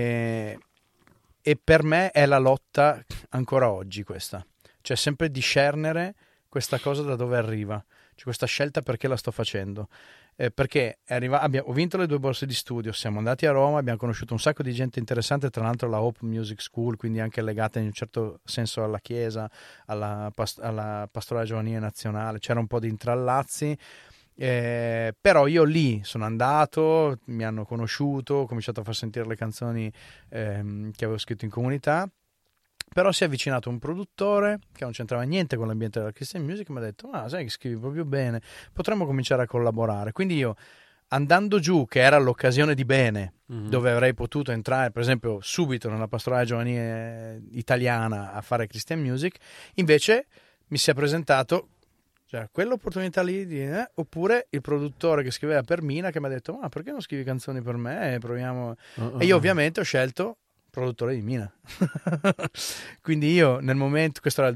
E per me è la lotta ancora oggi questa. Cioè sempre discernere questa cosa da dove arriva. Cioè questa scelta perché la sto facendo. perché ho vinto le 2 borse di studio, siamo andati a Roma, abbiamo conosciuto un sacco di gente interessante, tra l'altro la Hope Music School, quindi anche legata in un certo senso alla Chiesa, alla Pastorale Giovanile Nazionale, c'era un po' di intrallazzi. Però io lì sono andato, mi hanno conosciuto, ho cominciato a far sentire le canzoni che avevo scritto in comunità. Però si è avvicinato un produttore che non c'entrava niente con l'ambiente della Christian Music e mi ha detto: sai che scrivi proprio bene, potremmo cominciare a collaborare. Quindi io, andando giù, che era l'occasione di bene, dove avrei potuto entrare per esempio subito nella pastorale giovanile italiana a fare Christian Music, invece mi si è presentato, cioè, quell'opportunità lì oppure il produttore che scriveva per Mina che mi ha detto: ma perché non scrivi canzoni per me e proviamo. E io ovviamente ho scelto produttore di Mina. Quindi io nel momento, questo era il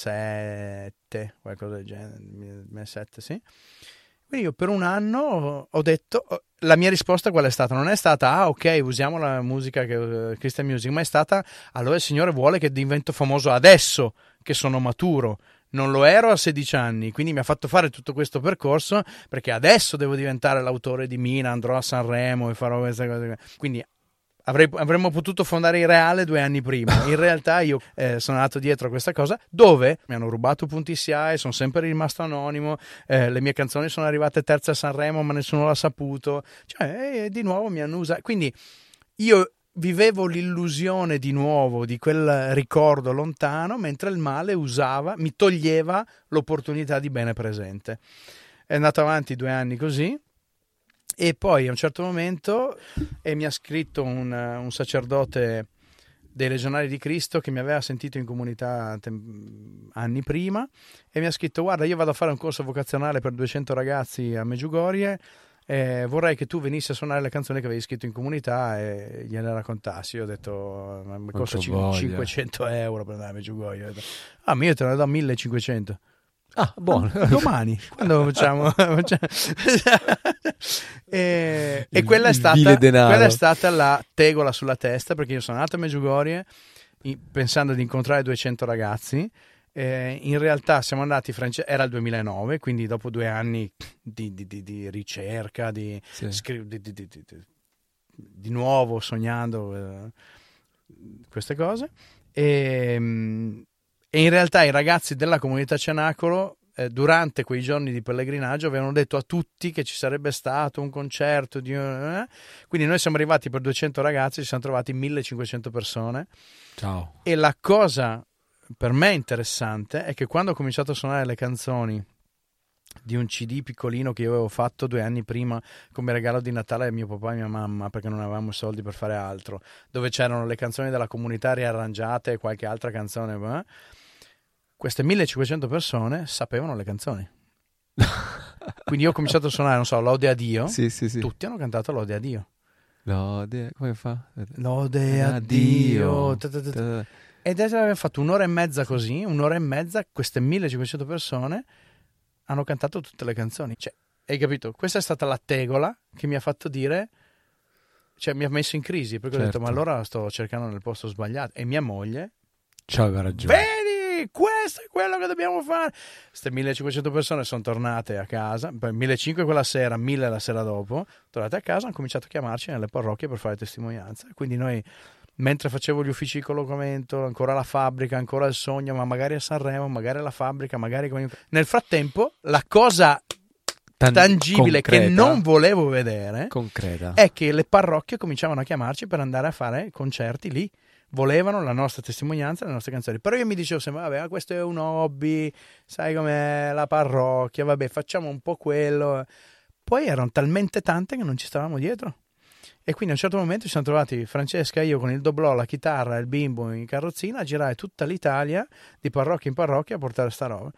2007, qualcosa del genere, 2007, sì. Quindi io per un anno ho detto, la mia risposta qual è stata? Non è stata ok, usiamo la musica Christian Music, ma è stata: allora il Signore vuole che divento famoso adesso che sono maturo. Non lo ero a 16 anni, quindi mi ha fatto fare tutto questo percorso perché adesso devo diventare l'autore di Mina, andrò a Sanremo e farò queste cose. Quindi avremmo potuto fondare il Reale 2 anni prima. In realtà io sono andato dietro a questa cosa, dove mi hanno rubato punti SIAE, sono sempre rimasto anonimo, le mie canzoni sono arrivate terze a Sanremo ma nessuno l'ha saputo, cioè di nuovo mi hanno usato. Quindi io vivevo l'illusione di nuovo di quel ricordo lontano, mentre il male mi toglieva l'opportunità di bene presente. È andato avanti 2 anni così. E poi a un certo momento mi ha scritto un sacerdote dei Legionari di Cristo che mi aveva sentito in comunità anni prima e mi ha scritto: guarda, io vado a fare un corso vocazionale per 200 ragazzi a Meggiugorie, vorrei che tu venissi a suonare le canzoni che avevi scritto in comunità e gliele raccontassi. Io ho detto: mi costa 500 euro per andare a Meggiugorie. Io te ne do 1500. Buono. Domani, quando facciamo? E quella è stata la tegola sulla testa, perché io sono andato a Meggiugorie pensando di incontrare 200 ragazzi. In realtà siamo andati, era il 2009, quindi dopo 2 anni di ricerca, di nuovo sognando queste cose. E in realtà i ragazzi della comunità Cenacolo durante quei giorni di pellegrinaggio avevano detto a tutti che ci sarebbe stato un concerto quindi noi siamo arrivati per 200 ragazzi, ci siamo trovati 1500 persone. Ciao. E la cosa per me interessante è che quando ho cominciato a suonare le canzoni di un CD piccolino che io avevo fatto 2 anni prima come regalo di Natale a mio papà e mia mamma, perché non avevamo soldi per fare altro, dove c'erano le canzoni della comunità riarrangiate e qualche altra canzone, queste 1500 persone sapevano le canzoni. Quindi io ho cominciato a suonare, non so, Lode a Dio. Sì. Tutti hanno cantato Lode a Dio. Lode, come fa? Lode a Dio. Ed abbiamo fatto 1 ora e mezza così, 1 ora e mezza, queste 1500 persone hanno cantato tutte le canzoni. Cioè, hai capito? Questa è stata la tegola che mi ha fatto dire, cioè mi ha messo in crisi, perché ho detto: ma allora sto cercando nel posto sbagliato. E mia moglie aveva ragione. Vedi, questo è quello che dobbiamo fare. Queste 1500 persone sono tornate a casa, 1500 quella sera, 1000 la sera dopo, tornate a casa, hanno cominciato a chiamarci nelle parrocchie per fare testimonianza. Quindi noi, mentre facevo gli uffici di collocamento, ancora la fabbrica, ancora il sogno, ma magari a Sanremo, magari alla fabbrica, magari. Nel frattempo, la cosa tangibile concreta, che non volevo vedere, concreta, è che le parrocchie cominciavano a chiamarci per andare a fare concerti lì. Volevano la nostra testimonianza, le nostre canzoni. Però io mi dicevo sempre: vabbè, questo è un hobby, sai com'è la parrocchia, vabbè, facciamo un po' quello. Poi erano talmente tante che non ci stavamo dietro. E quindi a un certo momento ci siamo trovati Francesca e io con il doblò, la chitarra e il bimbo in carrozzina a girare tutta l'Italia di parrocchia in parrocchia a portare sta roba.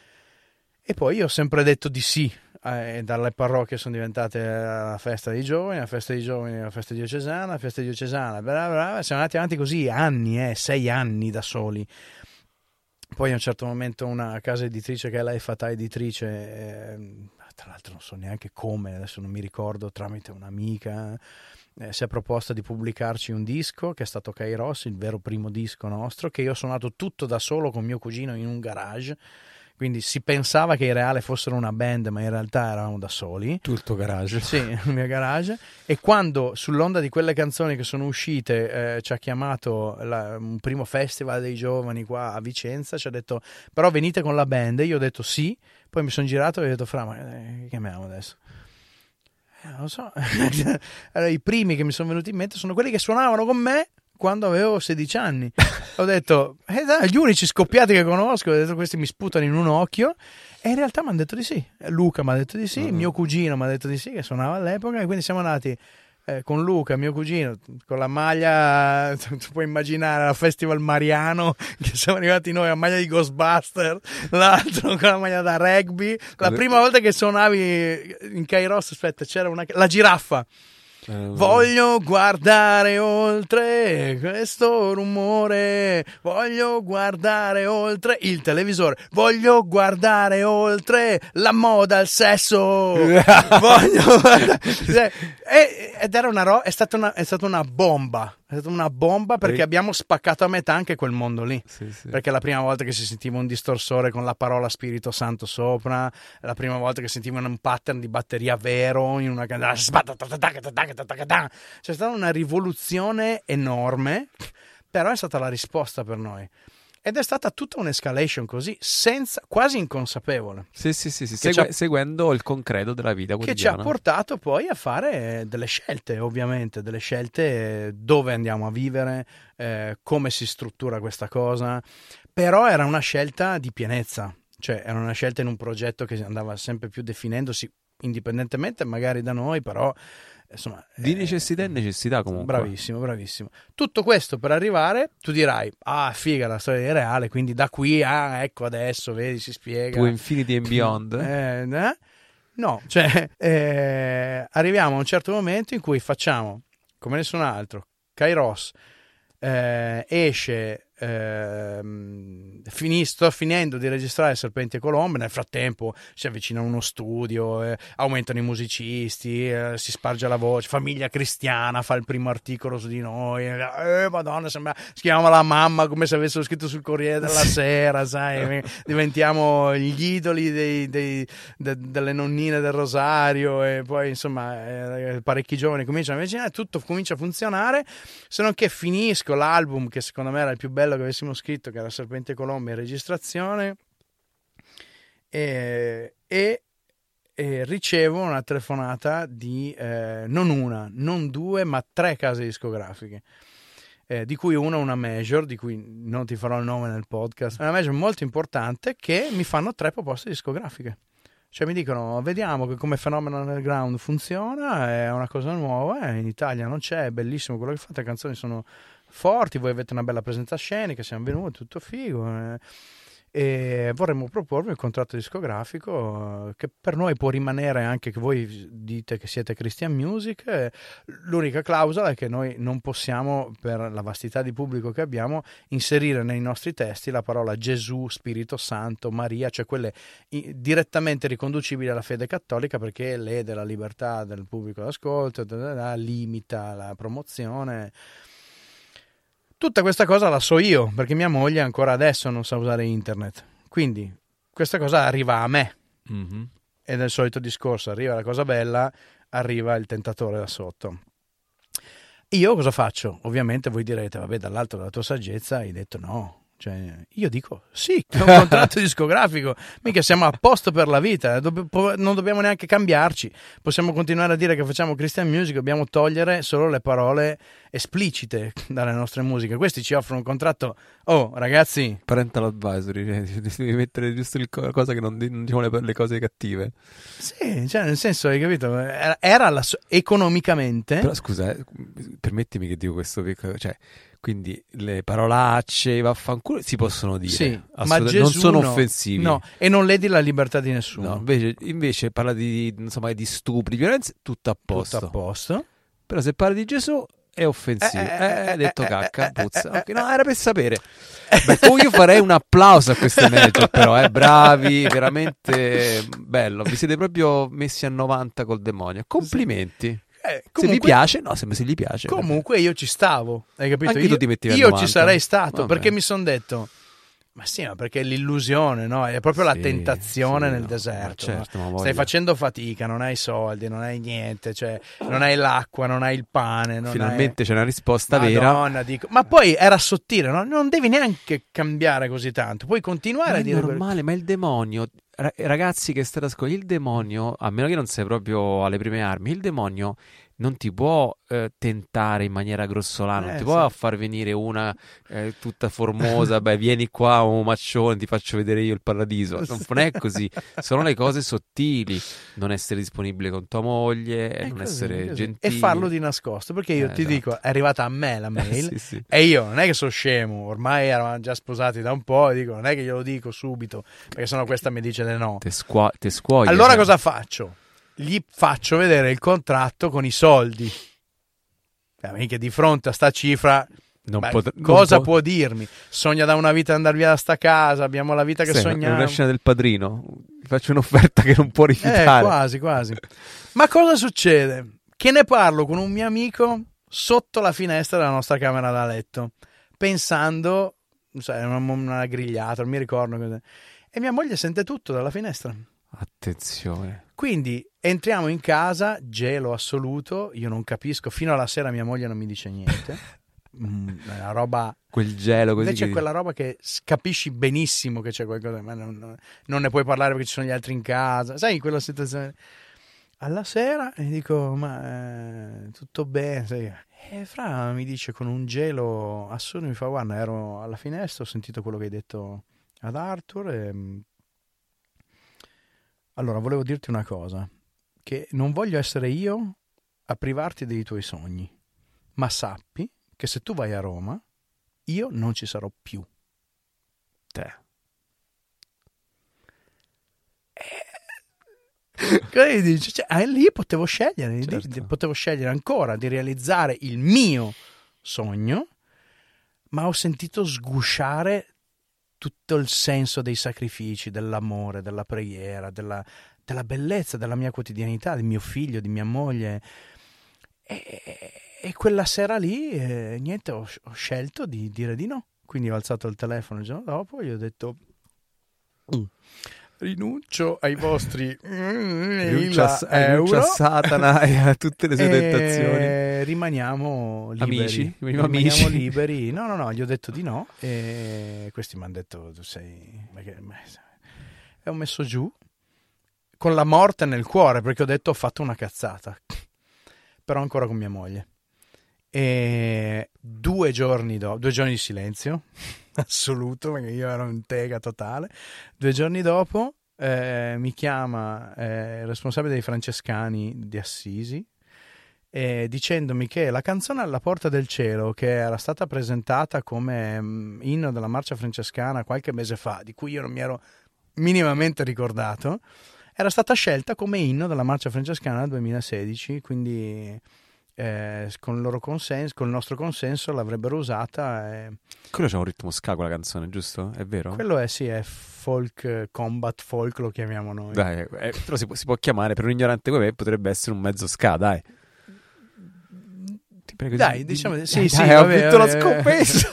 E poi io ho sempre detto di sì. Dalle parrocchie sono diventate la festa dei giovani, la festa dei giovani, la festa diocesana, la festa diocesana, siamo andati avanti così anni, 6 anni da soli. Poi a un certo momento una casa editrice, che è la Fatah Editrice, tra l'altro non so neanche come, adesso non mi ricordo, tramite un'amica, si è proposta di pubblicarci un disco che è stato Kairos, il vero primo disco nostro, che io ho suonato tutto da solo con mio cugino in un garage, quindi si pensava che i Reale fossero una band, ma in realtà eravamo da soli. Tu il tuo garage. Sì, il mio garage. E quando sull'onda di quelle canzoni che sono uscite ci ha chiamato un primo festival dei giovani qua a Vicenza, ci ha detto però venite con la band, e io ho detto sì, poi mi sono girato e ho detto Fra, ma che chiamiamo adesso? Non lo so. Allora, i primi che mi sono venuti in mente sono quelli che suonavano con me quando avevo 16 anni. Ho detto, dai, gli unici scoppiati che conosco, ho detto, questi mi sputano in un occhio, e in realtà mi hanno detto di sì. Luca mi ha detto di sì, mio cugino mi ha detto di sì, che suonava all'epoca, e quindi siamo andati con Luca, mio cugino, con la maglia, tu puoi immaginare, al Festival Mariano, che siamo arrivati noi a maglia di Ghostbuster, l'altro con la maglia da rugby. La prima volta che suonavi in Kairos, aspetta, c'era la giraffa. Voglio guardare oltre questo rumore, voglio guardare oltre il televisore, voglio guardare oltre la moda, il sesso, voglio guardare. Ed era è stata una bomba. È stata una bomba perché abbiamo spaccato a metà anche quel mondo lì. Sì, sì. Perché la prima volta che si sentiva un distorsore con la parola Spirito Santo sopra, la prima volta che sentivano un pattern di batteria vero in una canzone, c'è stata una rivoluzione enorme, però è stata la risposta per noi. Ed è stata tutta un'escalation così, quasi inconsapevole. Sì. Seguendo il concreto della vita quotidiana. Che ci ha portato poi a fare delle scelte, ovviamente, delle scelte dove andiamo a vivere, come si struttura questa cosa. Però era una scelta di pienezza, cioè era una scelta in un progetto che andava sempre più definendosi, indipendentemente magari da noi, però... Insomma, di necessità e necessità comunque. Bravissimo. Tutto questo per arrivare, tu dirai, figa la storia di Reale, quindi da qui ecco adesso, vedi, si spiega. To Infinity and Beyond. No, cioè arriviamo a un certo momento in cui facciamo, come nessun altro, Kairos, esce, sto finendo di registrare Serpenti e Colombe, nel frattempo si avvicina uno studio, aumentano i musicisti, si sparge la voce, Famiglia Cristiana fa il primo articolo su di noi, madonna, si chiama la mamma come se avessero scritto sul Corriere della Sera, sai, diventiamo gli idoli delle nonnine del Rosario, e poi insomma parecchi giovani cominciano a avvicinare, tutto comincia a funzionare, se non che finisco l'album che secondo me era il più bello che avessimo scritto, che era Serpenti e Colombe in registrazione, e ricevo una telefonata di non una, non due, ma 3 case discografiche, di cui una major, di cui non ti farò il nome nel podcast, una major molto importante, che mi fanno 3 proposte discografiche. Cioè mi dicono, vediamo che come fenomeno underground funziona, è una cosa nuova, in Italia non c'è, è bellissimo quello che fate, le canzoni sono forti, voi avete una bella presenza scenica, siamo venuti, tutto figo, e vorremmo proporvi il contratto discografico, che per noi può rimanere, anche che voi dite che siete Christian Music, l'unica clausola è che noi non possiamo, per la vastità di pubblico che abbiamo, inserire nei nostri testi la parola Gesù, Spirito Santo, Maria, cioè quelle direttamente riconducibili alla fede cattolica, perché lede la libertà del pubblico d'ascolto, limita la promozione. Tutta questa cosa la so io, perché mia moglie ancora adesso non sa usare internet. Quindi questa cosa arriva a me. Mm-hmm. Ed è il solito discorso, arriva la cosa bella, arriva il tentatore da sotto. Io cosa faccio? Ovviamente voi direte, vabbè, dall'alto della tua saggezza hai detto no. Cioè, io dico sì, è un contratto discografico, mica siamo a posto per la vita, non dobbiamo neanche cambiarci, possiamo continuare a dire che facciamo Christian Music, dobbiamo togliere solo le parole esplicite dalle nostre musiche. Questi ci offrono un contratto, ragazzi, parental advisory, devi mettere giusto la cosa che non diciamo le cose cattive. Sì, cioè nel senso, hai capito, era economicamente. Però scusa, permettimi che dico questo, cioè quindi le parolacce, vaffanculo, si possono dire, sì, ma Gesù non sono offensivi. No, e non ledi la libertà di nessuno. No, invece parla di stupri, violenze, tutto a posto. Tutto a posto. Però se parla di Gesù è offensivo. Hai detto cacca, puzza. Okay, no, era per sapere. Beh, io farei un applauso a queste major, però, bravi, veramente bello. Vi siete proprio messi a 90 col demonio. Complimenti. Comunque, se vi piace, se gli piace. Comunque io ci stavo, hai capito? Anche tu ti mettevi a 90. Io ci sarei stato, perché mi sono detto, Ma sì, ma perché è l'illusione, no? È proprio la tentazione nel deserto. Certo, no? Stai facendo fatica, non hai soldi, non hai niente, cioè non hai l'acqua, non hai il pane. Finalmente c'è una risposta Madonna, vera. dico. Ma poi era sottile, no? Non devi neanche cambiare così tanto. Puoi continuare Ma a è dire normale, ma il demonio, ragazzi che state ascoltando, il demonio, a meno che non sei proprio alle prime armi, il demonio non ti può tentare in maniera grossolana, non ti può far venire una tutta formosa, beh, vieni qua, un maccione, ti faccio vedere io il paradiso. Non è così, sono le cose sottili, non essere disponibile con tua moglie, non essere gentile. E farlo di nascosto, perché io ti dico, è arrivata a me la mail sì. e io non è che sono scemo, ormai eravamo già sposati da un po', e dico, non è che glielo dico subito, perché sennò questa mi dice di no. Te scuogli. Allora cosa faccio? Gli faccio vedere il contratto con i soldi. Che di fronte a sta cifra cosa può dirmi? Sogna da una vita di andare via da sta casa, abbiamo la vita che sogniamo. È una scena del Padrino, ti faccio un'offerta che non può rifiutare. Quasi. Ma cosa succede? Che ne parlo con un mio amico sotto la finestra della nostra camera da letto, pensando, una grigliata, non mi ricordo cosa. E mia moglie sente tutto dalla finestra. Attenzione. Quindi entriamo in casa, gelo assoluto, io non capisco, fino alla sera mia moglie non mi dice niente. Una roba, quel gelo così. Invece è quella roba che capisci benissimo che c'è qualcosa, ma non ne puoi parlare perché ci sono gli altri in casa, sai, quella situazione. Alla sera e dico, ma tutto bene, sai? E Fra mi dice con un gelo assurdo, mi fa, guarda, ero alla finestra, ho sentito quello che hai detto ad Arthur e... Allora, volevo dirti una cosa, che non voglio essere io a privarti dei tuoi sogni, ma sappi che se tu vai a Roma, io non ci sarò più. Te. Cosa dici? Lì potevo scegliere, certo. potevo scegliere ancora di realizzare il mio sogno, ma ho sentito sgusciare tutto il senso dei sacrifici, dell'amore, della preghiera, della bellezza della mia quotidianità, di mio figlio, di mia moglie. E quella sera lì, niente, ho scelto di dire di no. Quindi ho alzato il telefono il giorno dopo e gli ho detto... rinuncio ai vostri rinuncio a Satana e a tutte le sue tentazioni. Rimaniamo liberi. Amici? Rimaniamo liberi. No, gli ho detto di no e questi mi hanno detto tu sei... E ho messo giù con la morte nel cuore perché ho detto ho fatto una cazzata, però ancora con mia moglie. E 2 giorni dopo, 2 giorni di silenzio assoluto perché io ero in tega totale. 2 giorni dopo mi chiama il responsabile dei francescani di Assisi dicendomi che la canzone Alla porta del cielo, che era stata presentata come inno della marcia francescana qualche mese fa, di cui io non mi ero minimamente ricordato, era stata scelta come inno della marcia francescana 2016, quindi con il loro consenso, con il nostro consenso l'avrebbero usata. Quello c'ha un ritmo ska quella canzone, giusto? È vero? Quello è folk, combat folk lo chiamiamo noi. Dai, però si può chiamare, per un ignorante come me potrebbe essere un mezzo ska, dai. Ti prego, dai, diciamo sì, ho vinto la scommessa.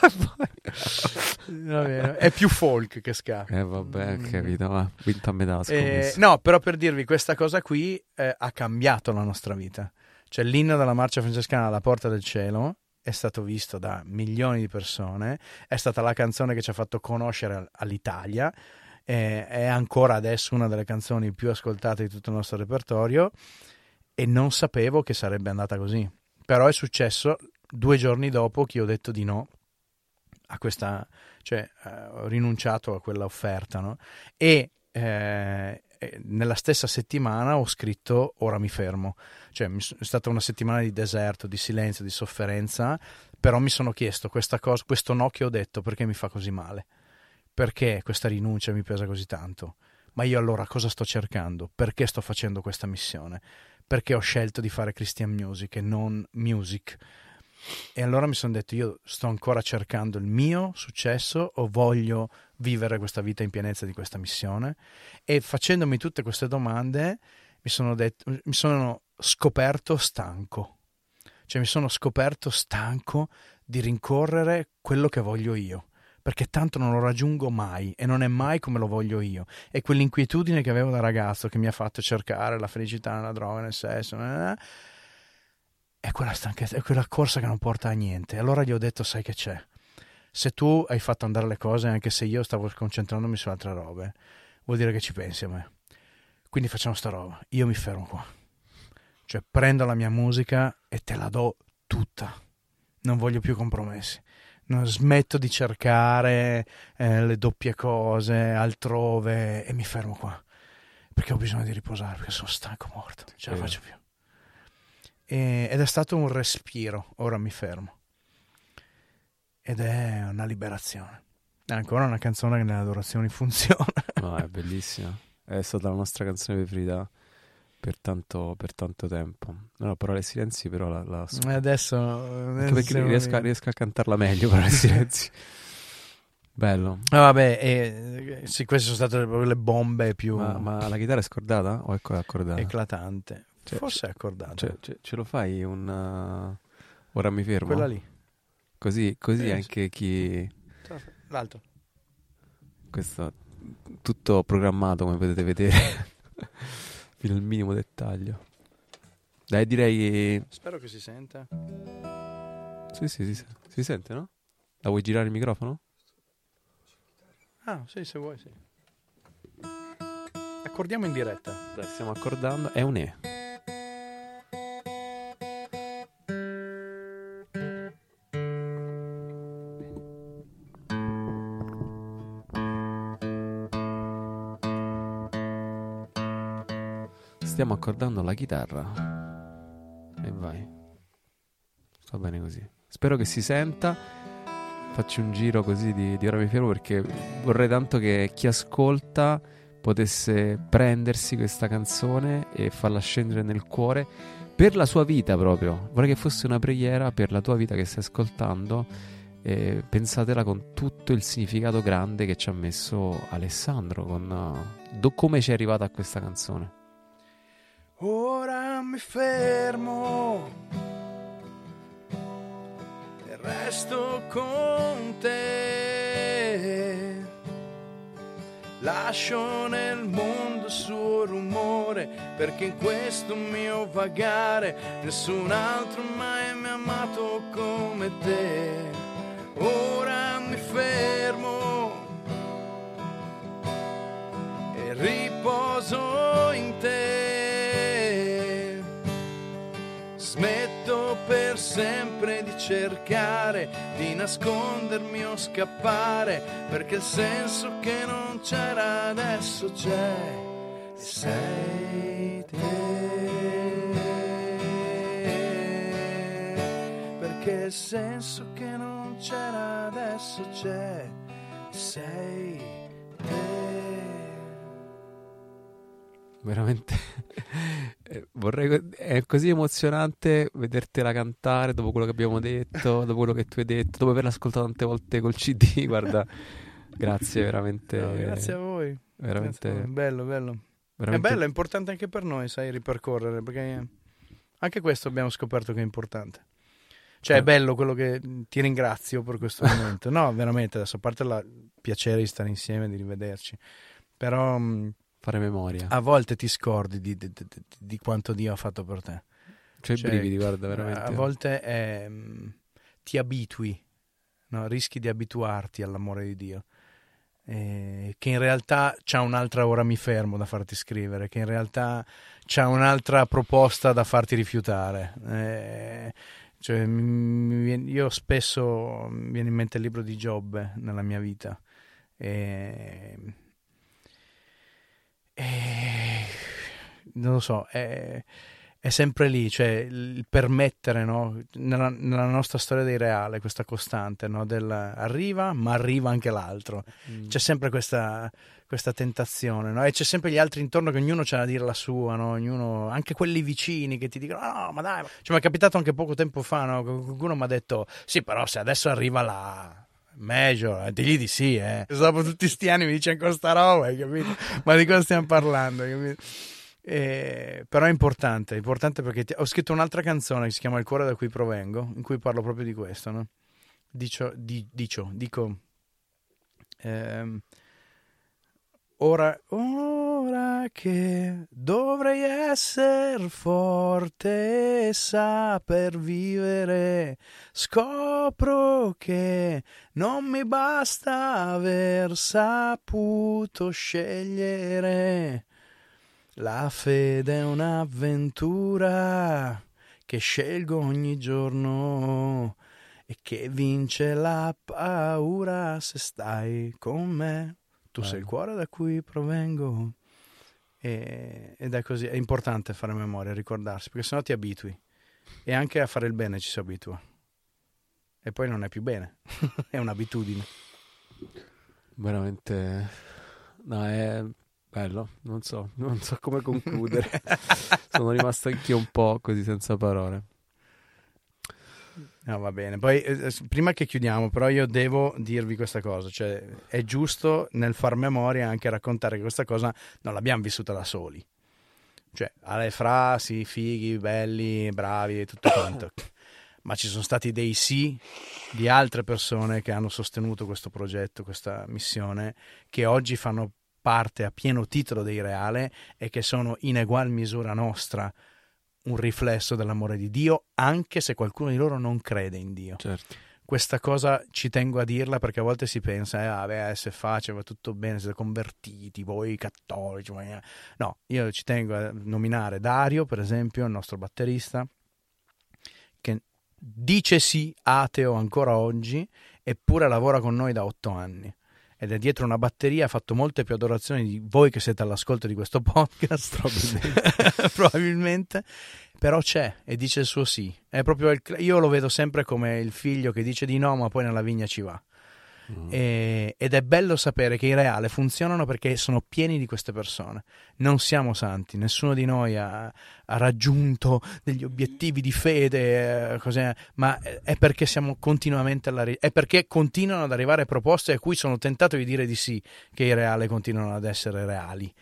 È più folk che ska. Vabbè, ho capito, ma vinto a metà la scommessa. No, però per dirvi, questa cosa qui ha cambiato la nostra vita. Cioè l'inno della marcia francescana Alla porta del cielo è stato visto da milioni di persone, è stata la canzone che ci ha fatto conoscere all'Italia, è ancora adesso una delle canzoni più ascoltate di tutto il nostro repertorio e non sapevo che sarebbe andata così. Però è successo 2 giorni dopo che ho detto di no a questa, cioè ho rinunciato a quella offerta, no? E nella stessa settimana ho scritto Ora mi fermo, cioè è stata una settimana di deserto, di silenzio, di sofferenza, però mi sono chiesto questa cosa, questo no che ho detto, perché mi fa così male, perché questa rinuncia mi pesa così tanto, ma io allora cosa sto cercando, perché sto facendo questa missione, perché ho scelto di fare Christian music e non music. E allora mi sono detto, io sto ancora cercando il mio successo o voglio vivere questa vita in pienezza di questa missione? E facendomi tutte queste domande mi sono scoperto stanco. Cioè mi sono scoperto stanco di rincorrere quello che voglio io, perché tanto non lo raggiungo mai e non è mai come lo voglio io. E quell'inquietudine che avevo da ragazzo che mi ha fatto cercare la felicità nella droga, nel sesso, è quella stanchezza, è quella corsa che non porta a niente. E allora gli ho detto, sai che c'è? Se tu hai fatto andare le cose, anche se io stavo concentrandomi su altre robe, vuol dire che ci pensi a me. Quindi facciamo sta roba, io mi fermo qua. Cioè prendo la mia musica e te la do tutta. Non voglio più compromessi. Non smetto di cercare le doppie cose altrove e mi fermo qua. Perché ho bisogno di riposare, perché sono stanco morto. Non ce la faccio più. Ed è stato un respiro. Ora mi fermo. Ed è una liberazione. È ancora una canzone che nelle adorazioni funziona. No, è bellissima. È stata la nostra canzone preferita per tanto tempo. No, Parole e Silenzi però adesso anche perché riesco a cantarla meglio, Parole e Silenzi. Bello. Vabbè, sì, queste sono state proprio le bombe più... Ma la chitarra è scordata o è accordata? Eclatante. Forse è accordata. Ce lo fai un... Ora mi fermo? Quella lì. Così anche chi... L'altro. Questo tutto programmato, come potete vedere. Fino al minimo dettaglio. Dai, direi... Spero che si senta. Sì, si sente, no? La vuoi girare il microfono? Ah, sì, se vuoi, sì. Accordiamo in diretta. Dai, stiamo accordando. È un E. Stiamo accordando la chitarra. E vai. Sta bene così. Spero che si senta. Faccio un giro così di Ora mi fermo, perché vorrei tanto che chi ascolta potesse prendersi questa canzone e farla scendere nel cuore per la sua vita proprio. Vorrei che fosse una preghiera per la tua vita che stai ascoltando. Pensatela con tutto il significato grande che ci ha messo Alessandro, come ci è arrivata a questa canzone. Ora mi fermo e resto con te. Lascio nel mondo il suo rumore, perché in questo mio vagare nessun altro mai mi ha amato come te. Ora mi fermo e riposo in te. Smetto per sempre di cercare, di nascondermi o scappare, perché il senso che non c'era adesso c'è, e sei te. Perché il senso che non c'era adesso c'è, e sei te. Veramente è così emozionante vedertela cantare dopo quello che abbiamo detto, dopo quello che tu hai detto, dopo averla ascoltato tante volte col CD. Guarda, grazie veramente. No, grazie a voi. Veramente a voi. Bello. Veramente... È bello, è importante anche per noi, sai, ripercorrere, perché anche questo abbiamo scoperto che è importante. Cioè è bello quello che ti ringrazio per questo momento. No, veramente, adesso a parte il piacere di stare insieme, di rivederci, però fare memoria. A volte ti scordi di quanto Dio ha fatto per te. Cioè, brividi, guarda, veramente. A volte ti abitui, no? Rischi di abituarti all'amore di Dio. Che in realtà c'ha un'altra ora mi fermo da farti scrivere, che in realtà c'ha un'altra proposta da farti rifiutare. Cioè, io spesso mi viene in mente il libro di Giobbe nella mia vita. Non lo so, è sempre lì, cioè il permettere, no? nella nostra storia dei reale, questa costante, no? Arriva, ma arriva anche l'altro. C'è sempre questa tentazione, no? E c'è sempre gli altri intorno che ognuno c'ha da dire la sua, no? Ognuno, anche quelli vicini che ti dicono no, ma dai, cioè, mi è capitato anche poco tempo fa, no? Qualcuno mi ha detto sì, però se adesso arriva la Major, digli di sì, dopo tutti sti anni mi dice ancora sta roba, hai capito? Ma di cosa stiamo parlando, hai capito? Però è importante perché ho scritto un'altra canzone che si chiama Il cuore da cui provengo, in cui parlo proprio di questo, no? Dico Ora che dovrei essere forte e saper vivere, scopro che non mi basta aver saputo scegliere. La fede è un'avventura che scelgo ogni giorno e che vince la paura se stai con me. Tu sei il cuore da cui provengo. Ed è così. È importante fare memoria, ricordarsi, perché sennò ti abitui. E anche a fare il bene ci si abitua. E poi non è più bene. È un'abitudine. Veramente. No, è bello. Non so come concludere. Sono rimasto anch'io un po' così senza parole. No, va bene. Poi, prima che chiudiamo, però io devo dirvi questa cosa, cioè è giusto nel far memoria anche raccontare che questa cosa non l'abbiamo vissuta da soli. Cioè, alle frasi, fighi, belli, bravi e tutto quanto. Ma ci sono stati dei sì di altre persone che hanno sostenuto questo progetto, questa missione, che oggi fanno parte a pieno titolo dei Reale e che sono in egual misura nostra un riflesso dell'amore di Dio, anche se qualcuno di loro non crede in Dio. Certo. Questa cosa ci tengo a dirla perché a volte si pensa se facile, va tutto bene, siete convertiti, voi cattolici. No, io ci tengo a nominare Dario, per esempio, il nostro batterista, che dice sì, ateo ancora oggi, eppure lavora con noi da 8 anni. Ed è dietro una batteria, ha fatto molte più adorazioni di voi che siete all'ascolto di questo podcast, probabilmente, però c'è e dice il suo sì. È proprio io lo vedo sempre come il figlio che dice di no, ma poi nella vigna ci va. Ed è bello sapere che i Reale funzionano perché sono pieni di queste persone. Non siamo santi, nessuno di noi ha raggiunto degli obiettivi di fede, ma è perché siamo continuamente è perché continuano ad arrivare proposte a cui sono tentato di dire di sì, che i Reale continuano ad essere reali.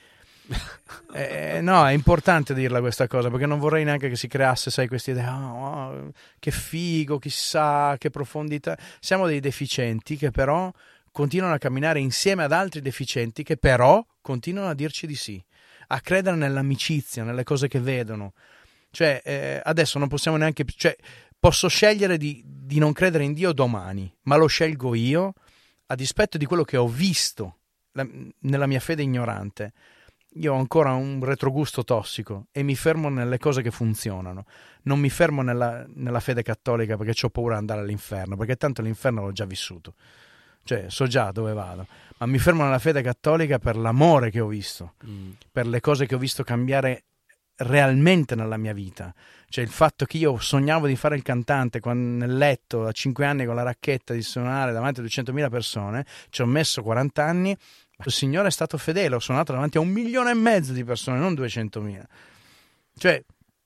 No, è importante dirla questa cosa, perché non vorrei neanche che si creasse, sai, questa idea, che figo, chissà, che profondità. Siamo dei deficienti che però continuano a camminare insieme ad altri deficienti che però continuano a dirci di sì, a credere nell'amicizia, nelle cose che vedono. Cioè, adesso non possiamo neanche, cioè, posso scegliere di non credere in Dio domani, ma lo scelgo io a dispetto di quello che ho visto nella mia fede ignorante. Io ho ancora un retrogusto tossico e mi fermo nelle cose che funzionano. Non mi fermo nella fede cattolica perché ho paura di andare all'inferno, perché tanto l'inferno l'ho già vissuto. Cioè, so già dove vado. Ma mi fermo nella fede cattolica per l'amore che ho visto, per le cose che ho visto cambiare realmente nella mia vita. Cioè, il fatto che io sognavo di fare il cantante nel letto a 5 anni con la racchetta, di suonare davanti a 200.000 persone, ci ho messo 40 anni. Il Signore è stato fedele, ho suonato davanti a 1,5 milioni di persone, non 200.000. Cioè,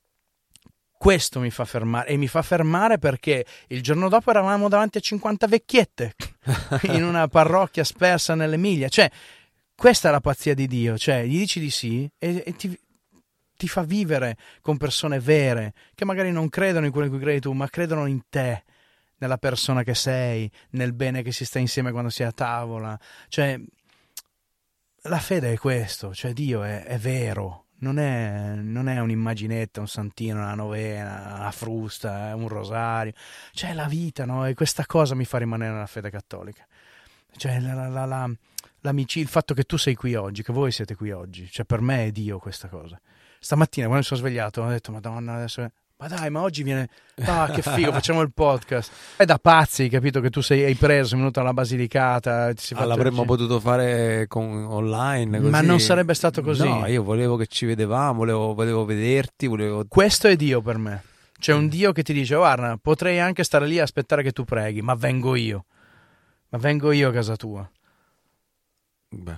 questo mi fa fermare, e mi fa fermare perché il giorno dopo eravamo davanti a 50 vecchiette in una parrocchia spersa nell'Emilia. Cioè, questa è la pazzia di Dio. Cioè, gli dici di sì e ti fa vivere con persone vere, che magari non credono in quello in cui credi tu, ma credono in te, nella persona che sei, nel bene che si sta insieme quando si è a tavola. Cioè, la fede è questo, cioè Dio è vero, non è un'immaginetta, un santino, una novena, una frusta, un rosario, cioè è la vita, no? E questa cosa mi fa rimanere nella fede cattolica, cioè l'amicizia, il fatto che tu sei qui oggi, che voi siete qui oggi, cioè per me è Dio questa cosa. Stamattina quando mi sono svegliato ho detto, Madonna, adesso ma dai, ma oggi viene, che figo, facciamo il podcast. È da pazzi, capito, che tu hai preso, sei venuto alla Basilicata. L'avremmo potuto fare online così. Ma non sarebbe stato così. No, io volevo che ci vedevamo, volevo vederti, Questo è Dio per me. C'è un Dio che ti dice, guarda, potrei anche stare lì a aspettare che tu preghi, ma vengo io a casa tua. Beh,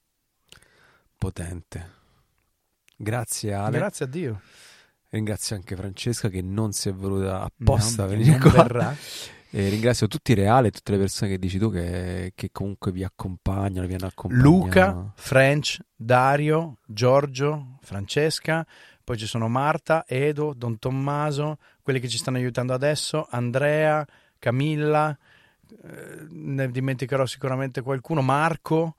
potente. Grazie Ale. Grazie a Dio. Ringrazio anche Francesca che non si è voluta apposta a venire qua. Verrà. E ringrazio tutti i Reali e tutte le persone che dici tu che comunque vi accompagnano, vi hanno accompagnato. Luca, French, Dario, Giorgio, Francesca, poi ci sono Marta, Edo, Don Tommaso, quelli che ci stanno aiutando adesso, Andrea, Camilla, ne dimenticherò sicuramente qualcuno, Marco,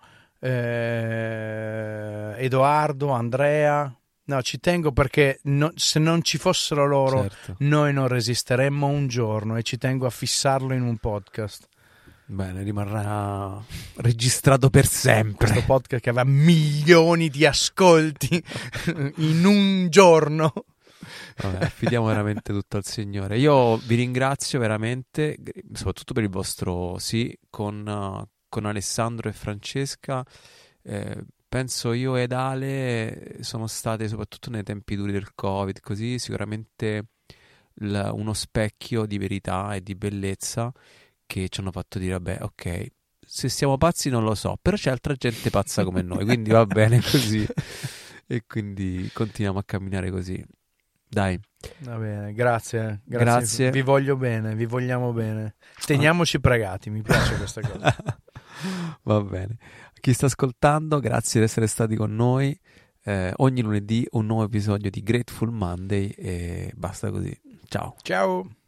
Edoardo, Andrea. No, ci tengo perché se non ci fossero loro, certo, noi non resisteremmo un giorno, e ci tengo a fissarlo in un podcast. Bene, rimarrà registrato per sempre. Questo podcast che aveva milioni di ascolti in un giorno. Vabbè, affidiamo veramente tutto al Signore. Io vi ringrazio veramente, soprattutto per il vostro sì con Alessandro e Francesca. Penso io ed Ale sono state, soprattutto nei tempi duri del Covid, così sicuramente uno specchio di verità e di bellezza che ci hanno fatto dire, vabbè, ok, se siamo pazzi non lo so, però c'è altra gente pazza come noi, quindi va bene così. E quindi continuiamo a camminare così. Dai. Va bene, grazie. Vi voglio bene, vi vogliamo bene. Teniamoci pregati, mi piace questa cosa. Va bene. Chi sta ascoltando, grazie di essere stati con noi. Ogni lunedì un nuovo episodio di Grateful Monday e basta così. Ciao. Ciao.